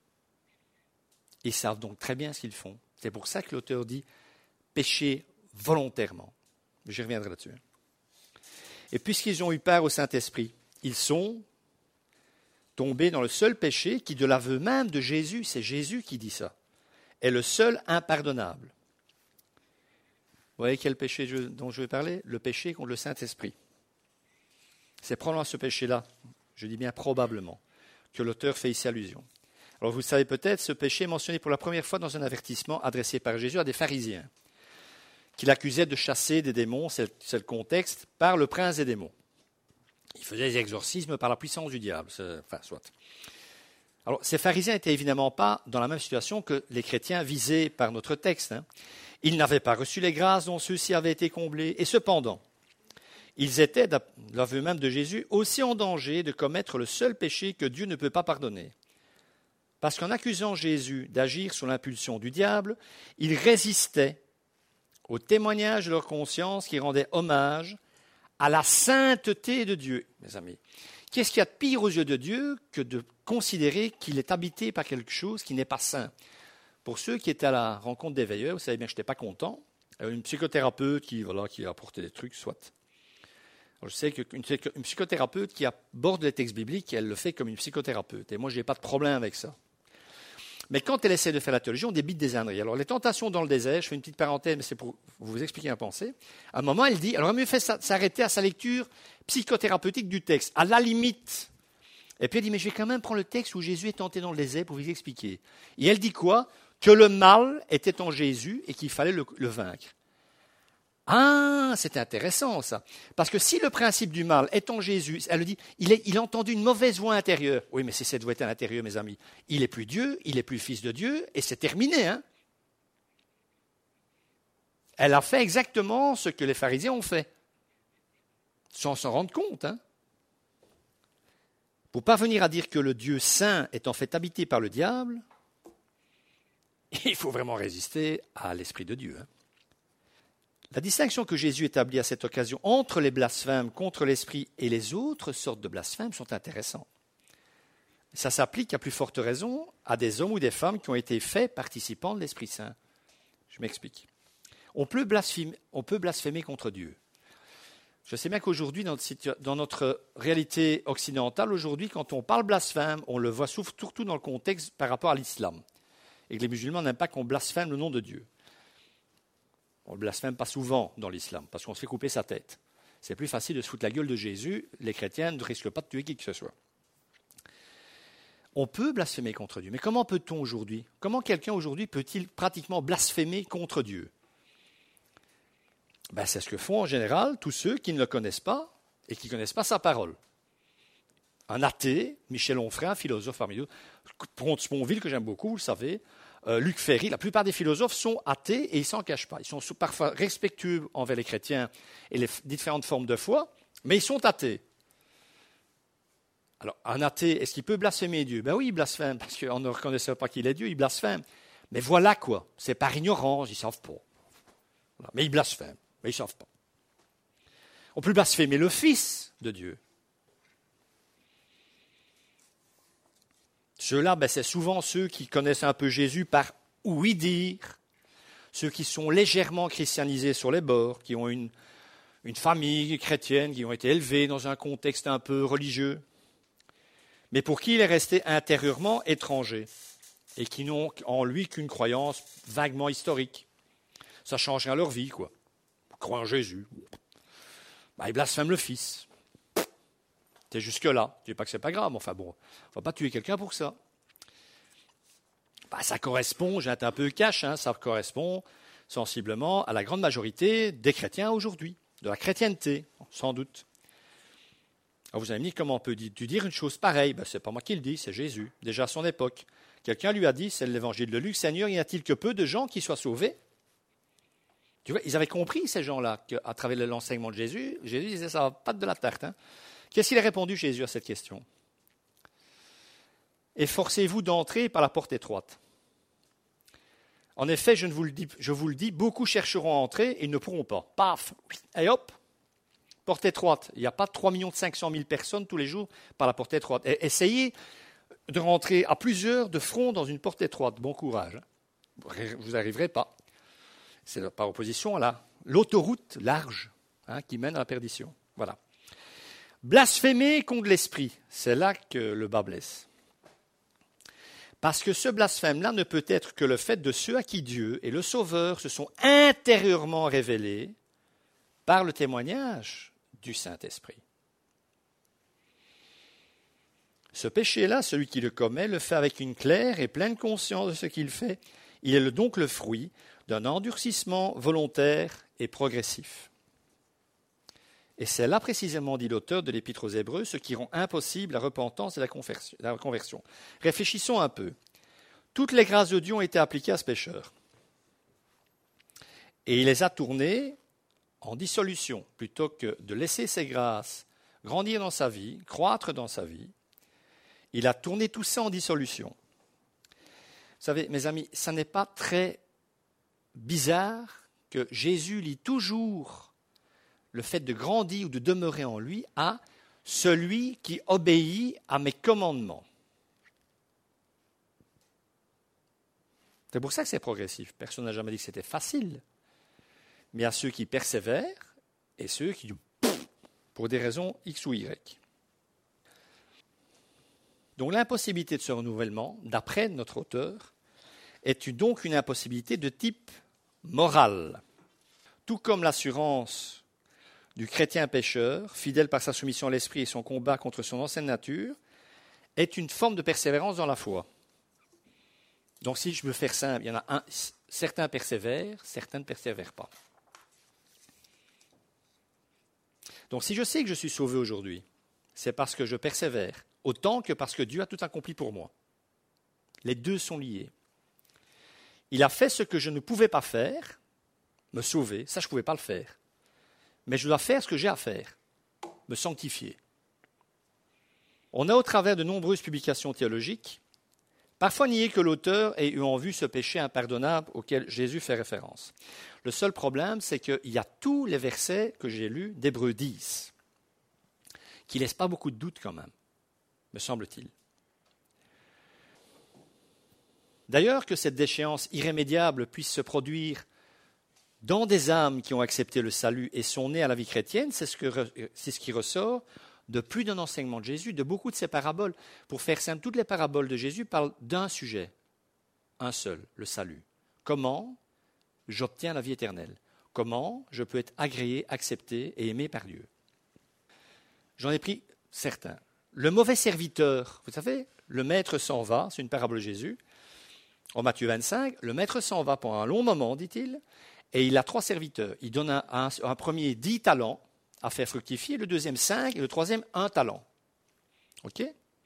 Speaker 1: Ils savent donc très bien ce qu'ils font. C'est pour ça que l'auteur dit pécher volontairement. J'y reviendrai là-dessus. Et puisqu'ils ont eu part au Saint-Esprit, ils sont tombés dans le seul péché qui, de l'aveu même de Jésus, c'est Jésus qui dit ça, est le seul impardonnable. Vous voyez quel péché dont je vais parler? Le péché contre le Saint-Esprit. C'est probablement à ce péché-là, je dis bien probablement, que l'auteur fait ici allusion. Alors vous le savez peut-être, ce péché est mentionné pour la première fois dans un avertissement adressé par Jésus à des pharisiens, qu'il accusait de chasser des démons, c'est le contexte, par le prince des démons. Il faisait des exorcismes par la puissance du diable, soit. Alors ces pharisiens n'étaient évidemment pas dans la même situation que les chrétiens visés par notre texte. Ils n'avaient pas reçu les grâces dont ceux-ci avaient été comblés, et cependant, ils étaient, de l'aveu même de Jésus, aussi en danger de commettre le seul péché que Dieu ne peut pas pardonner. Parce qu'en accusant Jésus d'agir sous l'impulsion du diable, ils résistaient au témoignage de leur conscience qui rendait hommage à la sainteté de Dieu, mes amis. Qu'est-ce qu'il y a de pire aux yeux de Dieu que de considérer qu'il est habité par quelque chose qui n'est pas saint? Pour ceux qui étaient à la rencontre des veilleurs, vous savez bien que je n'étais pas content. Une psychothérapeute qui a apporté des trucs, soit. Alors je sais qu'une psychothérapeute qui aborde les textes bibliques, elle le fait comme une psychothérapeute. Et moi, je n'ai pas de problème avec ça. Mais quand elle essaie de faire la théologie, on débite des âneries. Alors les tentations dans le désert, je fais une petite parenthèse, mais c'est pour vous expliquer un pensée. À un moment, elle dit, alors elle mieux fait s'arrêter à sa lecture psychothérapeutique du texte, à la limite. Et puis elle dit, mais je vais quand même prendre le texte où Jésus est tenté dans le désert pour vous expliquer. Et elle dit quoi? Que le mal était en Jésus et qu'il fallait le vaincre. Ah, c'est intéressant ça. Parce que si le principe du mal est en Jésus, elle dit, il a entendu une mauvaise voix intérieure. Oui, mais c'est cette voix à l'intérieur, mes amis. Il n'est plus Dieu, il n'est plus fils de Dieu, et c'est terminé. Elle a fait exactement ce que les pharisiens ont fait, sans s'en rendre compte. Pour parvenir à dire que le Dieu saint est en fait habité par le diable, il faut vraiment résister à l'Esprit de Dieu. La distinction que Jésus établit à cette occasion entre les blasphèmes contre l'Esprit et les autres sortes de blasphèmes sont intéressantes. Ça s'applique à plus forte raison à des hommes ou des femmes qui ont été faits participants de l'Esprit Saint. Je m'explique. On peut blasphémer contre Dieu. Je sais bien qu'aujourd'hui, dans notre réalité occidentale, aujourd'hui, quand on parle blasphème, on le voit surtout dans le contexte par rapport à l'islam. Et que les musulmans n'aiment pas qu'on blasphème le nom de Dieu. On ne le blasphème pas souvent dans l'islam, parce qu'on se fait couper sa tête. C'est plus facile de se foutre la gueule de Jésus. Les chrétiens ne risquent pas de tuer qui que ce soit. On peut blasphémer contre Dieu. Mais comment peut-on aujourd'hui? Comment quelqu'un aujourd'hui peut-il pratiquement blasphémer contre Dieu? C'est ce que font en général tous ceux qui ne le connaissent pas et qui ne connaissent pas sa parole. Un athée, Michel Onfray, un philosophe parmi nous, Pont-Sponville, que j'aime beaucoup, vous le savez, Luc Ferry, la plupart des philosophes sont athées et ils ne s'en cachent pas. Ils sont parfois respectueux envers les chrétiens et les différentes formes de foi, mais ils sont athées. Alors, un athée, est-ce qu'il peut blasphémer Dieu? Oui, il blasphème, parce qu'on ne reconnaissait pas qu'il est Dieu, il blasphème. Mais voilà quoi, c'est par ignorance, ils ne savent pas. Voilà. Mais ils blasphèment, mais ils ne savent pas. On peut blasphémer le Fils de Dieu. Ceux-là, c'est souvent ceux qui connaissent un peu Jésus par ouï dire, ceux qui sont légèrement christianisés sur les bords, qui ont une famille chrétienne, qui ont été élevés dans un contexte un peu religieux, mais pour qui il est resté intérieurement étranger et qui n'ont en lui qu'une croyance vaguement historique. Ça change rien à leur vie, quoi. Ils croient en Jésus. Ils blasphèment le Fils. T'es jusque-là. Je ne dis pas que c'est pas grave, mais enfin bon, on ne va pas tuer quelqu'un pour ça. Ça correspond, j'ai été un peu cash, ça correspond sensiblement à la grande majorité des chrétiens aujourd'hui, de la chrétienté, sans doute. Alors vous allez me dire, comment peut-tu dire une chose pareille? Ce n'est pas moi qui le dis, c'est Jésus, déjà à son époque. Quelqu'un lui a dit, c'est l'évangile de Luc, Seigneur, y a-t-il que peu de gens qui soient sauvés? Tu vois, ils avaient compris, ces gens-là, qu'à travers l'enseignement de Jésus, Jésus disait, ça ne va pas de la tarte. Qu'est-ce qu'il a répondu, Jésus, à cette question? Efforcez-vous d'entrer par la porte étroite. En effet, je vous le dis, beaucoup chercheront à entrer et ils ne pourront pas. Paf, et hop, porte étroite. Il n'y a pas 3 500 000 personnes tous les jours par la porte étroite. Et essayez de rentrer à plusieurs de front dans une porte étroite. Bon courage. Vous n'arriverez pas. C'est par opposition à l'autoroute large qui mène à la perdition. Voilà. Blasphémer contre l'esprit, c'est là que le bas blesse. Parce que ce blasphème-là ne peut être que le fait de ceux à qui Dieu et le Sauveur se sont intérieurement révélés par le témoignage du Saint-Esprit. Ce péché-là, celui qui le commet, le fait avec une claire et pleine conscience de ce qu'il fait. Il est donc le fruit d'un endurcissement volontaire et progressif. Et c'est là précisément, dit l'auteur de l'Épître aux Hébreux, ce qui rend impossible la repentance et la conversion. Réfléchissons un peu. Toutes les grâces de Dieu ont été appliquées à ce pécheur. Et il les a tournées en dissolution. Plutôt que de laisser ces grâces grandir dans sa vie, croître dans sa vie, il a tourné tout ça en dissolution. Vous savez, mes amis, ça n'est pas très bizarre que Jésus lie toujours le fait de grandir ou de demeurer en lui à celui qui obéit à mes commandements. C'est pour ça que c'est progressif. Personne n'a jamais dit que c'était facile. Mais à ceux qui persévèrent et ceux qui, pour des raisons X ou Y. Donc l'impossibilité de ce renouvellement, d'après notre auteur, est donc une impossibilité de type moral. Tout comme l'assurance du chrétien pécheur, fidèle par sa soumission à l'esprit et son combat contre son ancienne nature, est une forme de persévérance dans la foi. Donc si je veux faire simple, il y en a certains persévèrent, certains ne persévèrent pas. Donc si je sais que je suis sauvé aujourd'hui, c'est parce que je persévère, autant que parce que Dieu a tout accompli pour moi. Les deux sont liés. Il a fait ce que je ne pouvais pas faire, me sauver, ça je ne pouvais pas le faire. Mais je dois faire ce que j'ai à faire, me sanctifier. On a au travers de nombreuses publications théologiques, parfois nié que l'auteur ait eu en vue ce péché impardonnable auquel Jésus fait référence. Le seul problème, c'est qu'il y a tous les versets que j'ai lus d'Hébreux 10, qui ne laissent pas beaucoup de doute quand même, me semble-t-il. D'ailleurs, que cette déchéance irrémédiable puisse se produire dans des âmes qui ont accepté le salut et sont nées à la vie chrétienne, c'est ce qui ressort de plus d'un enseignement de Jésus, de beaucoup de ses paraboles. Pour faire simple, toutes les paraboles de Jésus parlent d'un sujet, un seul, le salut. Comment j'obtiens la vie éternelle? Comment je peux être agréé, accepté et aimé par Dieu? J'en ai pris certains. Le mauvais serviteur, vous savez, le maître s'en va, c'est une parabole de Jésus. En Matthieu 25, le maître s'en va pendant un long moment, dit-il, et il a 3 serviteurs. Il donne un premier 10 talents à faire fructifier, le deuxième 5 et le troisième 1 talent. OK?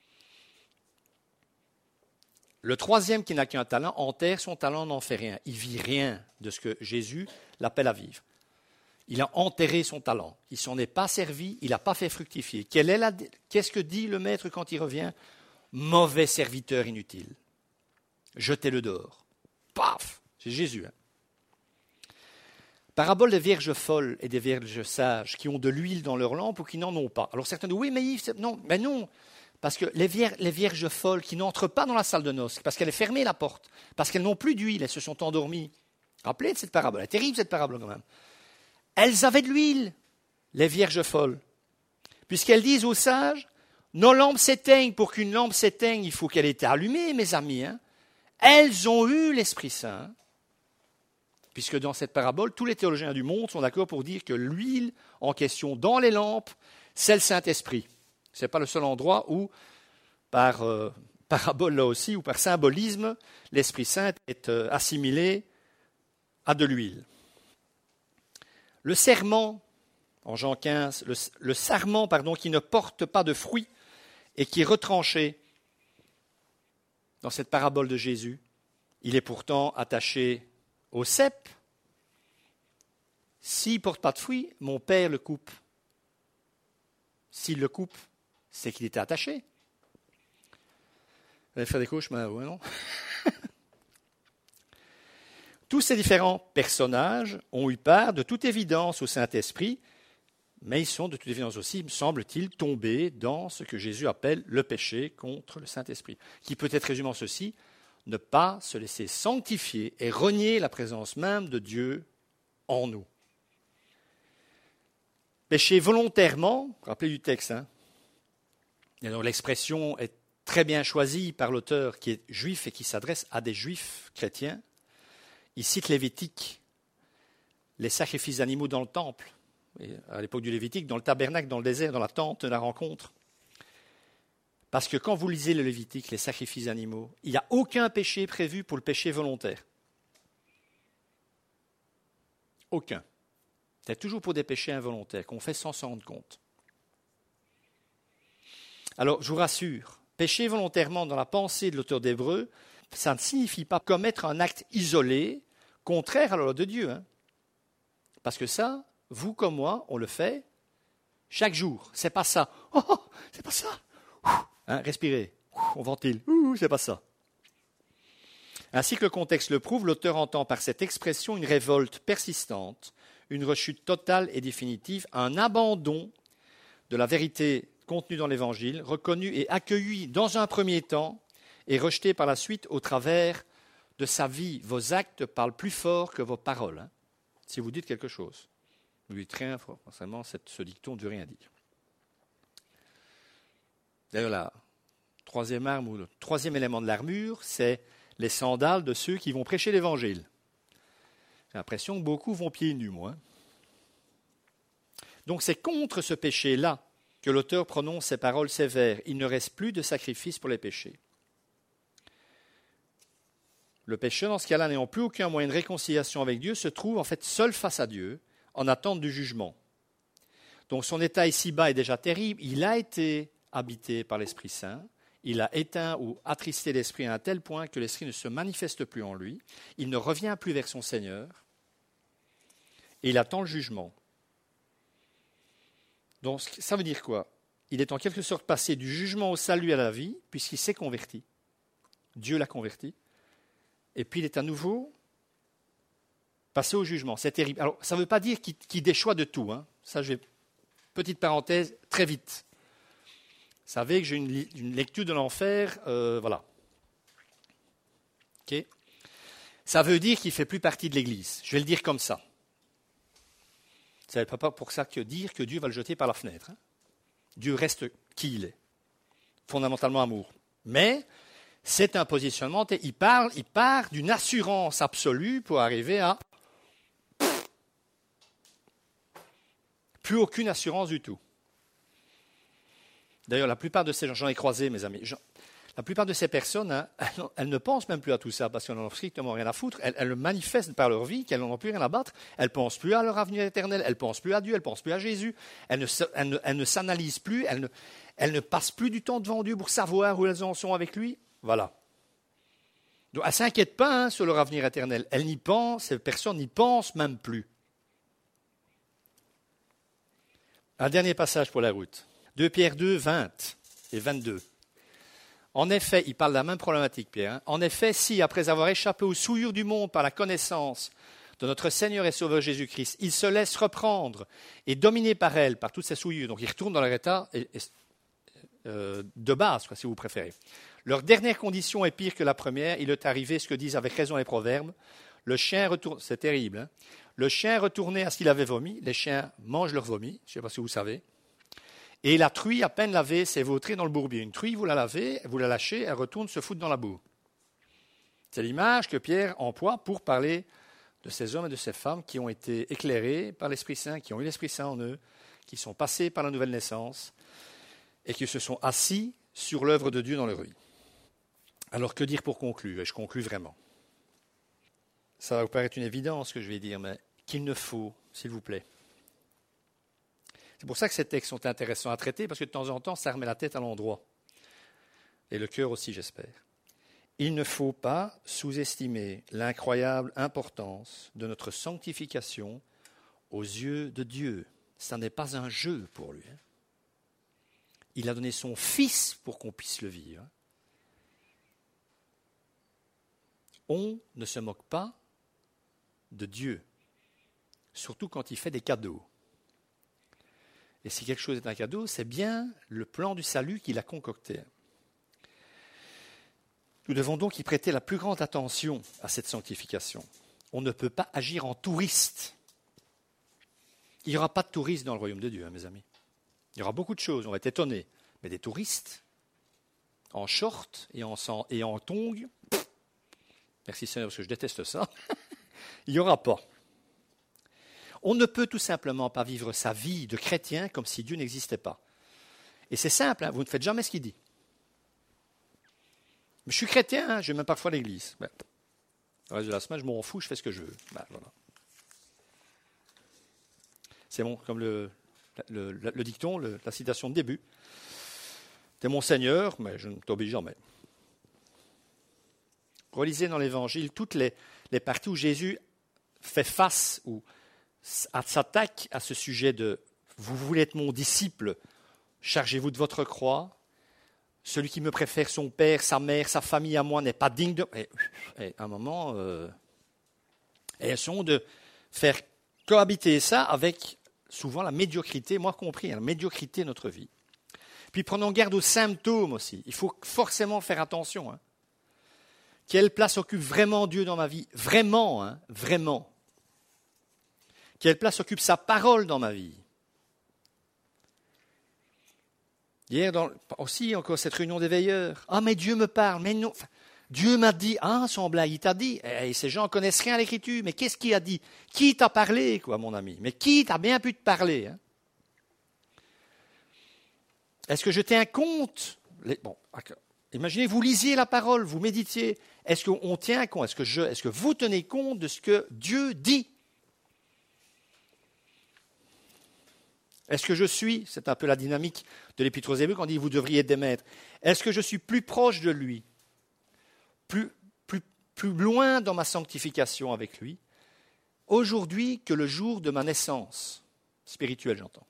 Speaker 1: Le troisième qui n'a qu'un talent enterre son talent, n'en fait rien. Il ne vit rien de ce que Jésus l'appelle à vivre. Il a enterré son talent. Il ne s'en est pas servi, il n'a pas fait fructifier. Qu'est-ce que dit le maître quand il revient? Mauvais serviteur inutile. Jetez-le dehors. Paf! C'est Jésus. Parabole des vierges folles et des vierges sages qui ont de l'huile dans leur lampe ou qui n'en ont pas. Alors certains disent, oui, mais Yves, non, mais non. Parce que les vierges folles qui n'entrent pas dans la salle de noces, parce qu'elle est fermée la porte, parce qu'elles n'ont plus d'huile, elles se sont endormies. Rappelez de cette parabole, elle est terrible cette parabole quand même. Elles avaient de l'huile, les vierges folles. Puisqu'elles disent aux sages, nos lampes s'éteignent, pour qu'une lampe s'éteigne, il faut qu'elle ait été allumée, mes amis. Hein. Elles ont eu l'Esprit Saint. Puisque dans cette parabole, tous les théologiens du monde sont d'accord pour dire que l'huile en question dans les lampes, c'est le Saint-Esprit. Ce n'est pas le seul endroit où, par parabole là aussi, ou par symbolisme, l'Esprit Saint est assimilé à de l'huile. Le serment, en Jean 15, le sarment qui ne porte pas de fruits et qui est retranché dans cette parabole de Jésus, il est pourtant attaché au cep. S'il ne porte pas de fruits, mon père le coupe. S'il le coupe, c'est qu'il était attaché. Vous allez faire des cauchemars, ouais, non? Tous ces différents personnages ont eu part de toute évidence au Saint-Esprit, mais ils sont de toute évidence aussi, me semble-t-il, tombés dans ce que Jésus appelle le péché contre le Saint-Esprit, qui peut être résumé en ceci, ne pas se laisser sanctifier et renier la présence même de Dieu en nous. Pécher volontairement, rappelez du texte, hein. Et donc l'expression est très bien choisie par l'auteur qui est juif et qui s'adresse à des juifs chrétiens. Il cite Lévitique, les sacrifices d'animaux dans le temple, et à l'époque du Lévitique, dans le tabernacle, dans le désert, dans la tente de la rencontre. Parce que quand vous lisez le Lévitique, les sacrifices d'animaux, il n'y a aucun péché prévu pour le péché volontaire. Aucun. C'est toujours pour des péchés involontaires qu'on fait sans s'en rendre compte. Alors, je vous rassure, pécher volontairement dans la pensée de l'auteur d'Hébreux, ça ne signifie pas commettre un acte isolé, contraire à la loi de Dieu. Hein. Parce que ça, vous comme moi, on le fait chaque jour. C'est pas ça. Oh, c'est pas ça. Hein, respirez. On ventile. C'est pas ça. Ainsi que le contexte le prouve, l'auteur entend par cette expression une révolte persistante, une rechute totale et définitive, un abandon de la vérité contenue dans l'Évangile, reconnu et accueilli dans un premier temps et rejeté par la suite au travers de sa vie. Vos actes parlent plus fort que vos paroles. Hein, si vous dites quelque chose. Vous dites rien, forcément, ce dicton ne veut rien dire. D'ailleurs, la troisième arme ou le troisième élément de l'armure, c'est les sandales de ceux qui vont prêcher l'Évangile. J'ai l'impression que beaucoup vont pieds nus, moi. Donc c'est contre ce péché-là que l'auteur prononce ces paroles sévères. Il ne reste plus de sacrifice pour les péchés. Le pécheur, dans ce cas-là, n'ayant plus aucun moyen de réconciliation avec Dieu, se trouve en fait seul face à Dieu, en attente du jugement. Donc son état ici-bas est déjà terrible. Il a été habité par l'Esprit Saint. Il a éteint ou attristé l'Esprit à un tel point que l'Esprit ne se manifeste plus en lui. Il ne revient plus vers son Seigneur. Et il attend le jugement. Donc ça veut dire quoi? Il est en quelque sorte passé du jugement au salut à la vie, puisqu'il s'est converti. Dieu l'a converti. Et puis il est à nouveau passé au jugement. C'est terrible. Alors ça ne veut pas dire qu'il déchoit de tout. Hein. Ça, petite parenthèse, très vite. Vous savez que j'ai une lecture de l'enfer, voilà. Okay. Ça veut dire qu'il ne fait plus partie de l'Église. Je vais le dire comme ça. Ça ne veut pas pour ça que dire que Dieu va le jeter par la fenêtre. Hein. Dieu reste qui il est. Fondamentalement amour. Mais c'est un positionnement, il part d'une assurance absolue pour arriver à plus aucune assurance du tout. D'ailleurs, la plupart de ces gens, j'en ai croisé, mes amis, la plupart de ces personnes, hein, elles ne pensent même plus à tout ça parce qu'elles n'en ont strictement rien à foutre. Elles le manifestent par leur vie qu'elles n'en ont plus rien à battre. Elles ne pensent plus à leur avenir éternel, elles ne pensent plus à Dieu, elles ne pensent plus à Jésus. Elles ne s'analysent plus, elles ne passent plus du temps devant Dieu pour savoir où elles en sont avec lui. Voilà. Donc, elles ne s'inquiètent pas sur leur avenir éternel. Elles n'y pensent, ces personnes n'y pensent même plus. Un dernier passage pour la route. 2 Pierre 2, 20 et 22. En effet, il parle de la même problématique, Pierre. Hein. En effet, si, après avoir échappé aux souillures du monde par la connaissance de notre Seigneur et Sauveur Jésus-Christ, ils se laissent reprendre et dominer par elle, par toutes ces souillures. Donc ils retournent dans leur état de base, si vous préférez. Leur dernière condition est pire que la première. Il est arrivé ce que disent avec raison les proverbes. Le chien retourne, c'est terrible, hein. Le chien retournait à ce qu'il avait vomi. Les chiens mangent leur vomi, je ne sais pas si vous savez. Et la truie, à peine lavée, s'est vautrée dans le bourbier. Une truie, vous la lavez, vous la lâchez, elle retourne se foutre dans la boue. C'est l'image que Pierre emploie pour parler de ces hommes et de ces femmes qui ont été éclairés par l'Esprit Saint, qui ont eu l'Esprit Saint en eux, qui sont passés par la nouvelle naissance et qui se sont assis sur l'œuvre de Dieu dans leur vie. Alors que dire pour conclure? Et je conclus vraiment. Ça va vous paraître une évidence ce que je vais dire, mais qu'il ne faut, s'il vous plaît. C'est pour ça que ces textes sont intéressants à traiter, parce que de temps en temps, ça remet la tête à l'endroit. Et le cœur aussi, j'espère. Il ne faut pas sous-estimer l'incroyable importance de notre sanctification aux yeux de Dieu. Ça n'est pas un jeu pour lui. Il a donné son Fils pour qu'on puisse le vivre. On ne se moque pas de Dieu, surtout quand il fait des cadeaux. Et si quelque chose est un cadeau, c'est bien le plan du salut qu'il a concocté. Nous devons donc y prêter la plus grande attention à cette sanctification. On ne peut pas agir en touriste. Il n'y aura pas de touristes dans le royaume de Dieu, mes amis. Il y aura beaucoup de choses, on va être étonnés. Mais des touristes, en short et en tongs, merci Seigneur parce que je déteste ça, il n'y aura pas. On ne peut tout simplement pas vivre sa vie de chrétien comme si Dieu n'existait pas. Et c'est simple, hein, vous ne faites jamais ce qu'il dit. Mais je suis chrétien, hein, je vais même parfois à l'église. Ben, le reste de la semaine, je m'en fous, je fais ce que je veux. Ben, voilà. C'est bon, comme le dicton, la citation de début. T'es mon Seigneur, mais je ne t'obéis jamais. Relisez dans l'Évangile toutes les parties où Jésus fait face ou s'attaque à ce sujet de « Vous voulez être mon disciple, chargez-vous de votre croix. Celui qui me préfère son père, sa mère, sa famille à moi n'est pas digne de... » Et à un moment, elles sont de faire cohabiter ça avec souvent la médiocrité, moi compris, la médiocrité de notre vie. Puis prenons garde aux symptômes aussi. Il faut forcément faire attention. Hein. Quelle place occupe vraiment Dieu dans ma vie? Vraiment, hein, vraiment. Quelle place occupe sa parole dans ma vie? Hier, aussi, encore cette réunion des veilleurs. Ah, mais Dieu me parle, mais non. Enfin, Dieu m'a dit, ah, son blague, il t'a dit. Et ces gens ne connaissent rien à l'écriture, mais qu'est-ce qu'il a dit? Qui t'a parlé, quoi, mon ami? Mais qui t'a bien pu te parler, hein? Est-ce que je tiens compte? Bon, imaginez, vous lisiez la parole, vous méditiez. Est-ce qu'on tient compte? Est-ce que vous tenez compte de ce que Dieu dit? Est-ce que je suis, c'est un peu la dynamique de l'Épître aux Hébreux quand on dit vous devriez être des maîtres, est-ce que je suis plus proche de lui, plus loin dans ma sanctification avec lui, aujourd'hui que le jour de ma naissance, spirituelle j'entends?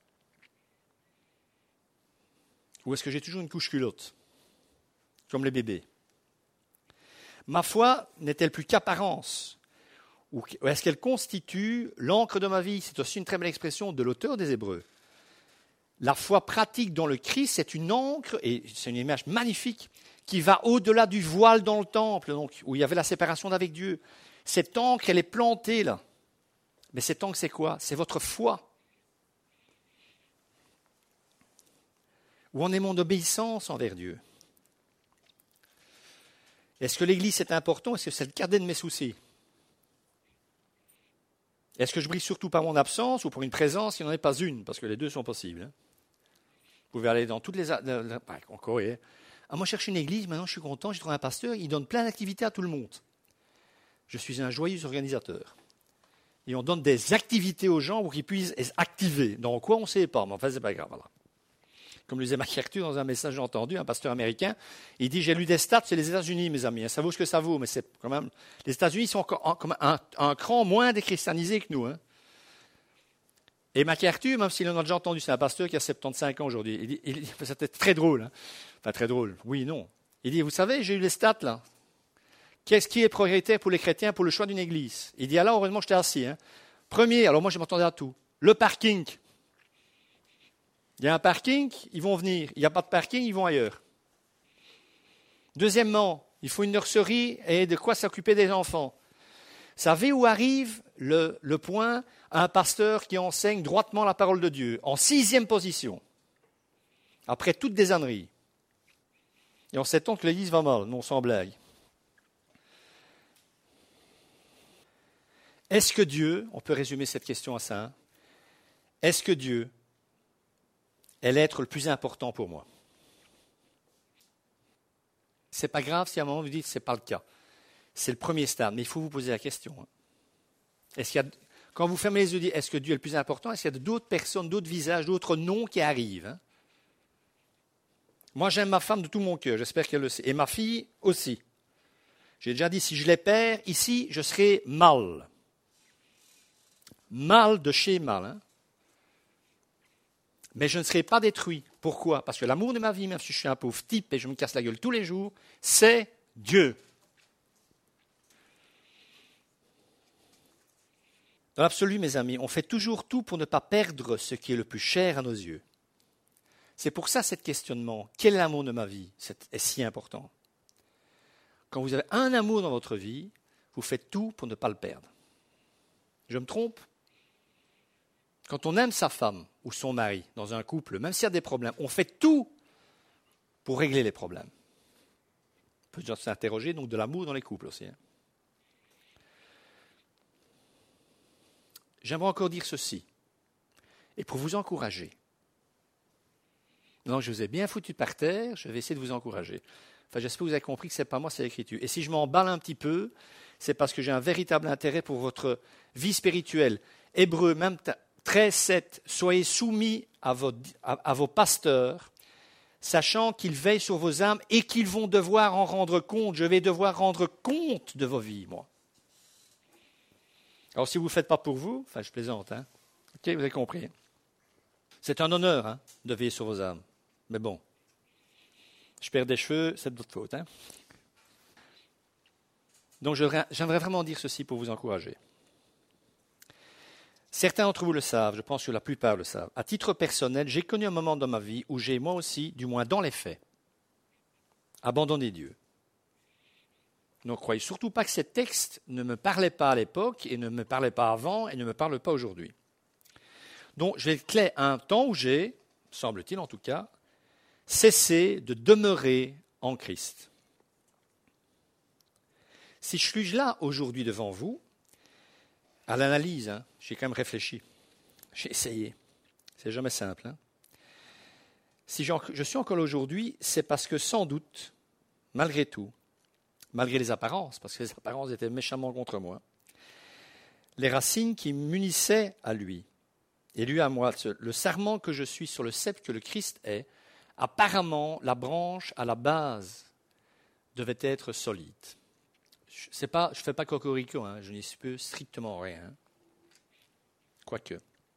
Speaker 1: Ou est-ce que j'ai toujours une couche culotte, comme les bébés? Ma foi n'est-elle plus qu'apparence? Ou est-ce qu'elle constitue l'encre de ma vie? C'est aussi une très belle expression de l'auteur des Hébreux. La foi pratique dans le Christ, c'est une encre, et c'est une image magnifique, qui va au-delà du voile dans le temple, donc, où il y avait la séparation d'avec Dieu. Cette encre, elle est plantée là. Mais cette encre, c'est quoi? C'est votre foi. Où en est mon obéissance envers Dieu? Est-ce que l'Église est important? Est-ce que c'est le cadet de mes soucis? Est-ce que je brille surtout par mon absence ou pour une présence? Il n'y en a pas une, parce que les deux sont possibles. Hein. Vous pouvez aller dans toutes les... Encore, ouais. Ah, moi, je cherche une église, maintenant je suis content, j'ai trouvé un pasteur, il donne plein d'activités à tout le monde. Je suis un joyeux organisateur. Et on donne des activités aux gens pour qu'ils puissent les activer. Dans quoi, on ne sait pas, mais enfin, c'est pas grave. Voilà. Comme le disait MacArthur dans un message que j'ai entendu, un pasteur américain, il dit, j'ai lu des stats, c'est les États-Unis, mes amis, ça vaut ce que ça vaut, mais c'est quand même... Les États-Unis sont comme un cran moins déchristianisés que nous. Hein. Et MacArthur, même s'il en a déjà entendu, c'est un pasteur qui a 75 ans aujourd'hui, il dit c'était très drôle. Hein. Enfin, très drôle, oui, non. Il dit, vous savez, j'ai eu les stats, là. Qu'est-ce qui est prioritaire pour les chrétiens pour le choix d'une église? Il dit, ah là, heureusement, j'étais assis. Premier, alors moi, je m'attendais à tout. Le parking. Il y a un parking, ils vont venir. Il n'y a pas de parking, ils vont ailleurs. Deuxièmement, il faut une nurserie et de quoi s'occuper des enfants. Savez où arrive le point à un pasteur qui enseigne droitement la parole de Dieu? En 6e position. Après toutes des âneries. Et on s'étonne que l'église va mal, non sans blague. Est-ce que Dieu, on peut résumer cette question à ça, est-ce que Dieu est l'être le plus important pour moi? Ce n'est pas grave si à un moment vous dites que ce n'est pas le cas. C'est le premier stade, mais il faut vous poser la question. Est-ce qu'il y a, quand vous fermez les yeux, est-ce que Dieu est le plus important? Est-ce qu'il y a d'autres personnes, d'autres visages, d'autres noms qui arrivent? Moi, j'aime ma femme de tout mon cœur, j'espère qu'elle le sait. Et ma fille aussi. J'ai déjà dit, si je les perds, ici, je serai mal. Mal de chez mal. Mais je ne serai pas détruit. Pourquoi? Parce que l'amour de ma vie, même si je suis un pauvre type et je me casse la gueule tous les jours, c'est Dieu. Dans l'absolu, mes amis, on fait toujours tout pour ne pas perdre ce qui est le plus cher à nos yeux. C'est pour ça cet questionnement, quel est l'amour de ma vie, est si important. Quand vous avez un amour dans votre vie, vous faites tout pour ne pas le perdre. Je me trompe? Quand on aime sa femme ou son mari dans un couple, même s'il y a des problèmes, on fait tout pour régler les problèmes. On peut s'interroger donc de l'amour dans les couples aussi. J'aimerais encore dire ceci, et pour vous encourager. Donc, je vous ai bien foutu par terre, je vais essayer de vous encourager. Enfin, j'espère que vous avez compris que ce n'est pas moi, c'est l'Écriture. Et si je m'emballe un petit peu, c'est parce que j'ai un véritable intérêt pour votre vie spirituelle. Hébreux, même 13:7, soyez soumis à vos pasteurs, sachant qu'ils veillent sur vos âmes et qu'ils vont devoir en rendre compte. Je vais devoir rendre compte de vos vies, moi. Alors, si vous ne le faites pas pour vous, enfin, je plaisante, hein. Ok, vous avez compris. C'est un honneur de veiller sur vos âmes. Mais bon, je perds des cheveux, c'est de votre faute. Hein. Donc, j'aimerais vraiment dire ceci pour vous encourager. Certains d'entre vous le savent, je pense que la plupart le savent. À titre personnel, j'ai connu un moment dans ma vie où j'ai, moi aussi, du moins dans les faits, abandonné Dieu. Ne croyez surtout pas que ces textes ne me parlaient pas à l'époque et ne me parlaient pas avant et ne me parlent pas aujourd'hui. Donc, je vais être clair, un temps où j'ai, semble-t-il en tout cas, cessé de demeurer en Christ. Si je suis là aujourd'hui devant vous, à l'analyse, j'ai quand même réfléchi, j'ai essayé, c'est jamais simple. Si je suis encore là aujourd'hui, c'est parce que sans doute, malgré tout, malgré les apparences, parce que les apparences étaient méchamment contre moi, les racines qui m'unissaient à lui, et lui à moi, le sarment que je suis sur le cep que le Christ est, apparemment, la branche à la base devait être solide. Je ne fais pas cocorico, je n'y peux strictement rien. Quoique.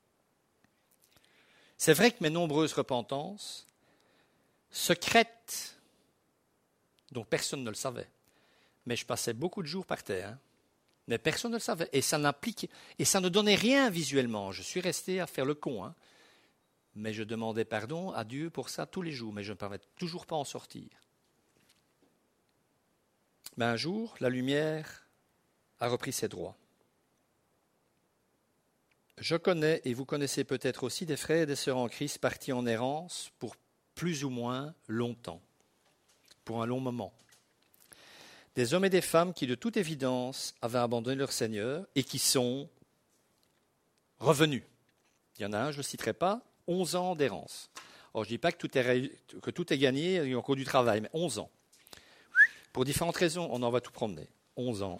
Speaker 1: C'est vrai que mes nombreuses repentances, secrètes, dont personne ne le savait, mais je passais beaucoup de jours par terre, mais personne ne le savait, et ça ne donnait rien visuellement. Je suis resté à faire le con, mais je demandais pardon à Dieu pour ça tous les jours, mais je ne pouvais toujours pas en sortir. Mais un jour, la lumière a repris ses droits. Je connais, et vous connaissez peut-être aussi, des frères et des sœurs en Christ partis en errance pour plus ou moins longtemps, pour un long moment. Des hommes et des femmes qui, de toute évidence, avaient abandonné leur Seigneur et qui sont revenus. Il y en a un, je ne le citerai pas, 11 ans d'errance. Alors, je ne dis pas que tout est gagné, il y a encore du travail, mais 11 ans. Pour différentes raisons, on en va tout promener. 11 ans.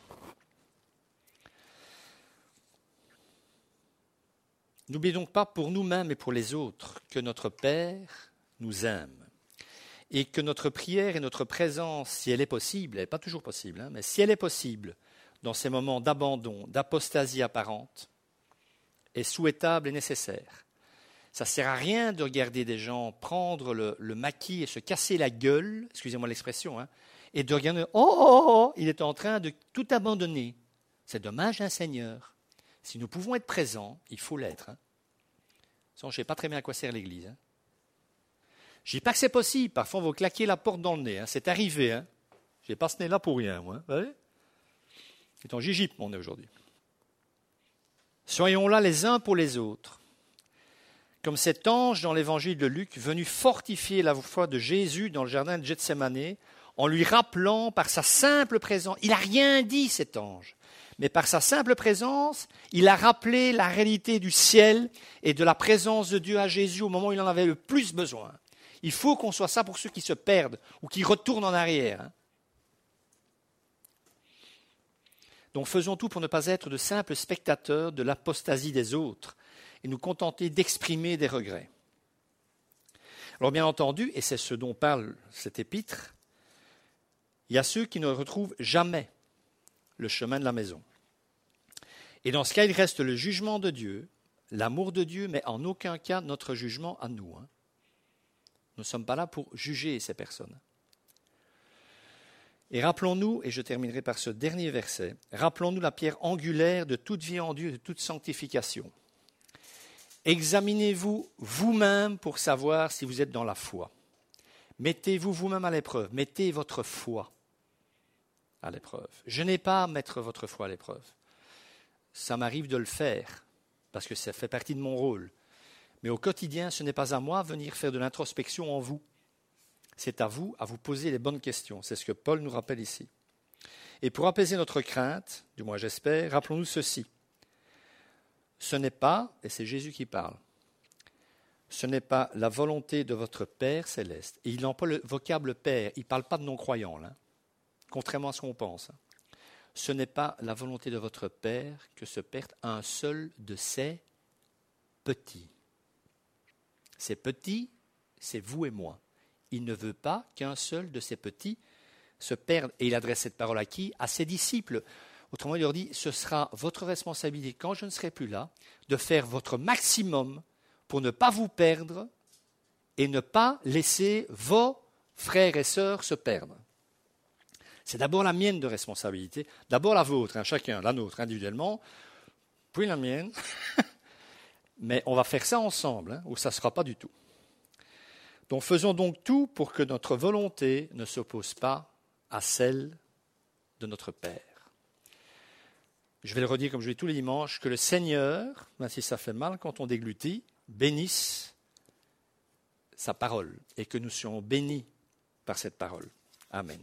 Speaker 1: N'oubliez donc pas pour nous-mêmes et pour les autres que notre Père nous aime et que notre prière et notre présence, si elle est possible, elle n'est pas toujours possible, mais si elle est possible dans ces moments d'abandon, d'apostasie apparente, est souhaitable et nécessaire. Ça ne sert à rien de regarder des gens prendre le maquis et se casser la gueule, excusez-moi l'expression, et de regarder, oh, il est en train de tout abandonner. C'est dommage, hein, Seigneur. Si nous pouvons être présents, il faut l'être. Hein. Sinon, je ne sais pas très bien à quoi sert l'Église. Hein. Je ne dis pas que c'est possible. Parfois, on va claquer la porte dans le nez. Hein. C'est arrivé. Hein. Je n'ai pas ce nez-là pour rien, moi. Vous voyez ? C'est en Égypte, mon nez aujourd'hui. Soyons là les uns pour les autres. Comme cet ange dans l'évangile de Luc, venu fortifier la foi de Jésus dans le jardin de Gethsémanée, en lui rappelant par sa simple présence, il n'a rien dit cet ange, mais par sa simple présence, il a rappelé la réalité du ciel et de la présence de Dieu à Jésus au moment où il en avait le plus besoin. Il faut qu'on soit ça pour ceux qui se perdent ou qui retournent en arrière. Hein. Donc faisons tout pour ne pas être de simples spectateurs de l'apostasie des autres et nous contenter d'exprimer des regrets. Alors bien entendu, et c'est ce dont parle cet épître, il y a ceux qui ne retrouvent jamais le chemin de la maison. Et dans ce cas, il reste le jugement de Dieu, l'amour de Dieu, mais en aucun cas notre jugement à nous. Hein. Nous ne sommes pas là pour juger ces personnes. Et rappelons-nous, et je terminerai par ce dernier verset, rappelons-nous la pierre angulaire de toute vie en Dieu, de toute sanctification. Examinez-vous vous-même pour savoir si vous êtes dans la foi. Mettez-vous vous-même à l'épreuve, mettez votre foi à l'épreuve. Je n'ai pas à mettre votre foi à l'épreuve. Ça m'arrive de le faire, parce que ça fait partie de mon rôle. Mais au quotidien, ce n'est pas à moi de venir faire de l'introspection en vous. C'est à vous poser les bonnes questions. C'est ce que Paul nous rappelle ici. Et pour apaiser notre crainte, du moins j'espère, rappelons-nous ceci. Ce n'est pas, et c'est Jésus qui parle, ce n'est pas la volonté de votre Père céleste. Et il n'emploie le vocable Père, il ne parle pas de non-croyants, là, contrairement à ce qu'on pense. Ce n'est pas la volonté de votre Père que se perde un seul de ses petits. Ces petits, c'est vous et moi. Il ne veut pas qu'un seul de ses petits se perde. Et il adresse cette parole à qui ? À ses disciples. Autrement, il leur dit, ce sera votre responsabilité, quand je ne serai plus là, de faire votre maximum pour ne pas vous perdre et ne pas laisser vos frères et sœurs se perdre. C'est d'abord la mienne de responsabilité, d'abord la vôtre, hein, chacun, la nôtre individuellement, puis la mienne. Mais on va faire ça ensemble, hein, ou ça ne sera pas du tout. Donc faisons donc tout pour que notre volonté ne s'oppose pas à celle de notre Père. Je vais le redire comme je le dis tous les dimanches, que le Seigneur, même si ça fait mal quand on déglutit, bénisse sa parole et que nous soyons bénis par cette parole. Amen.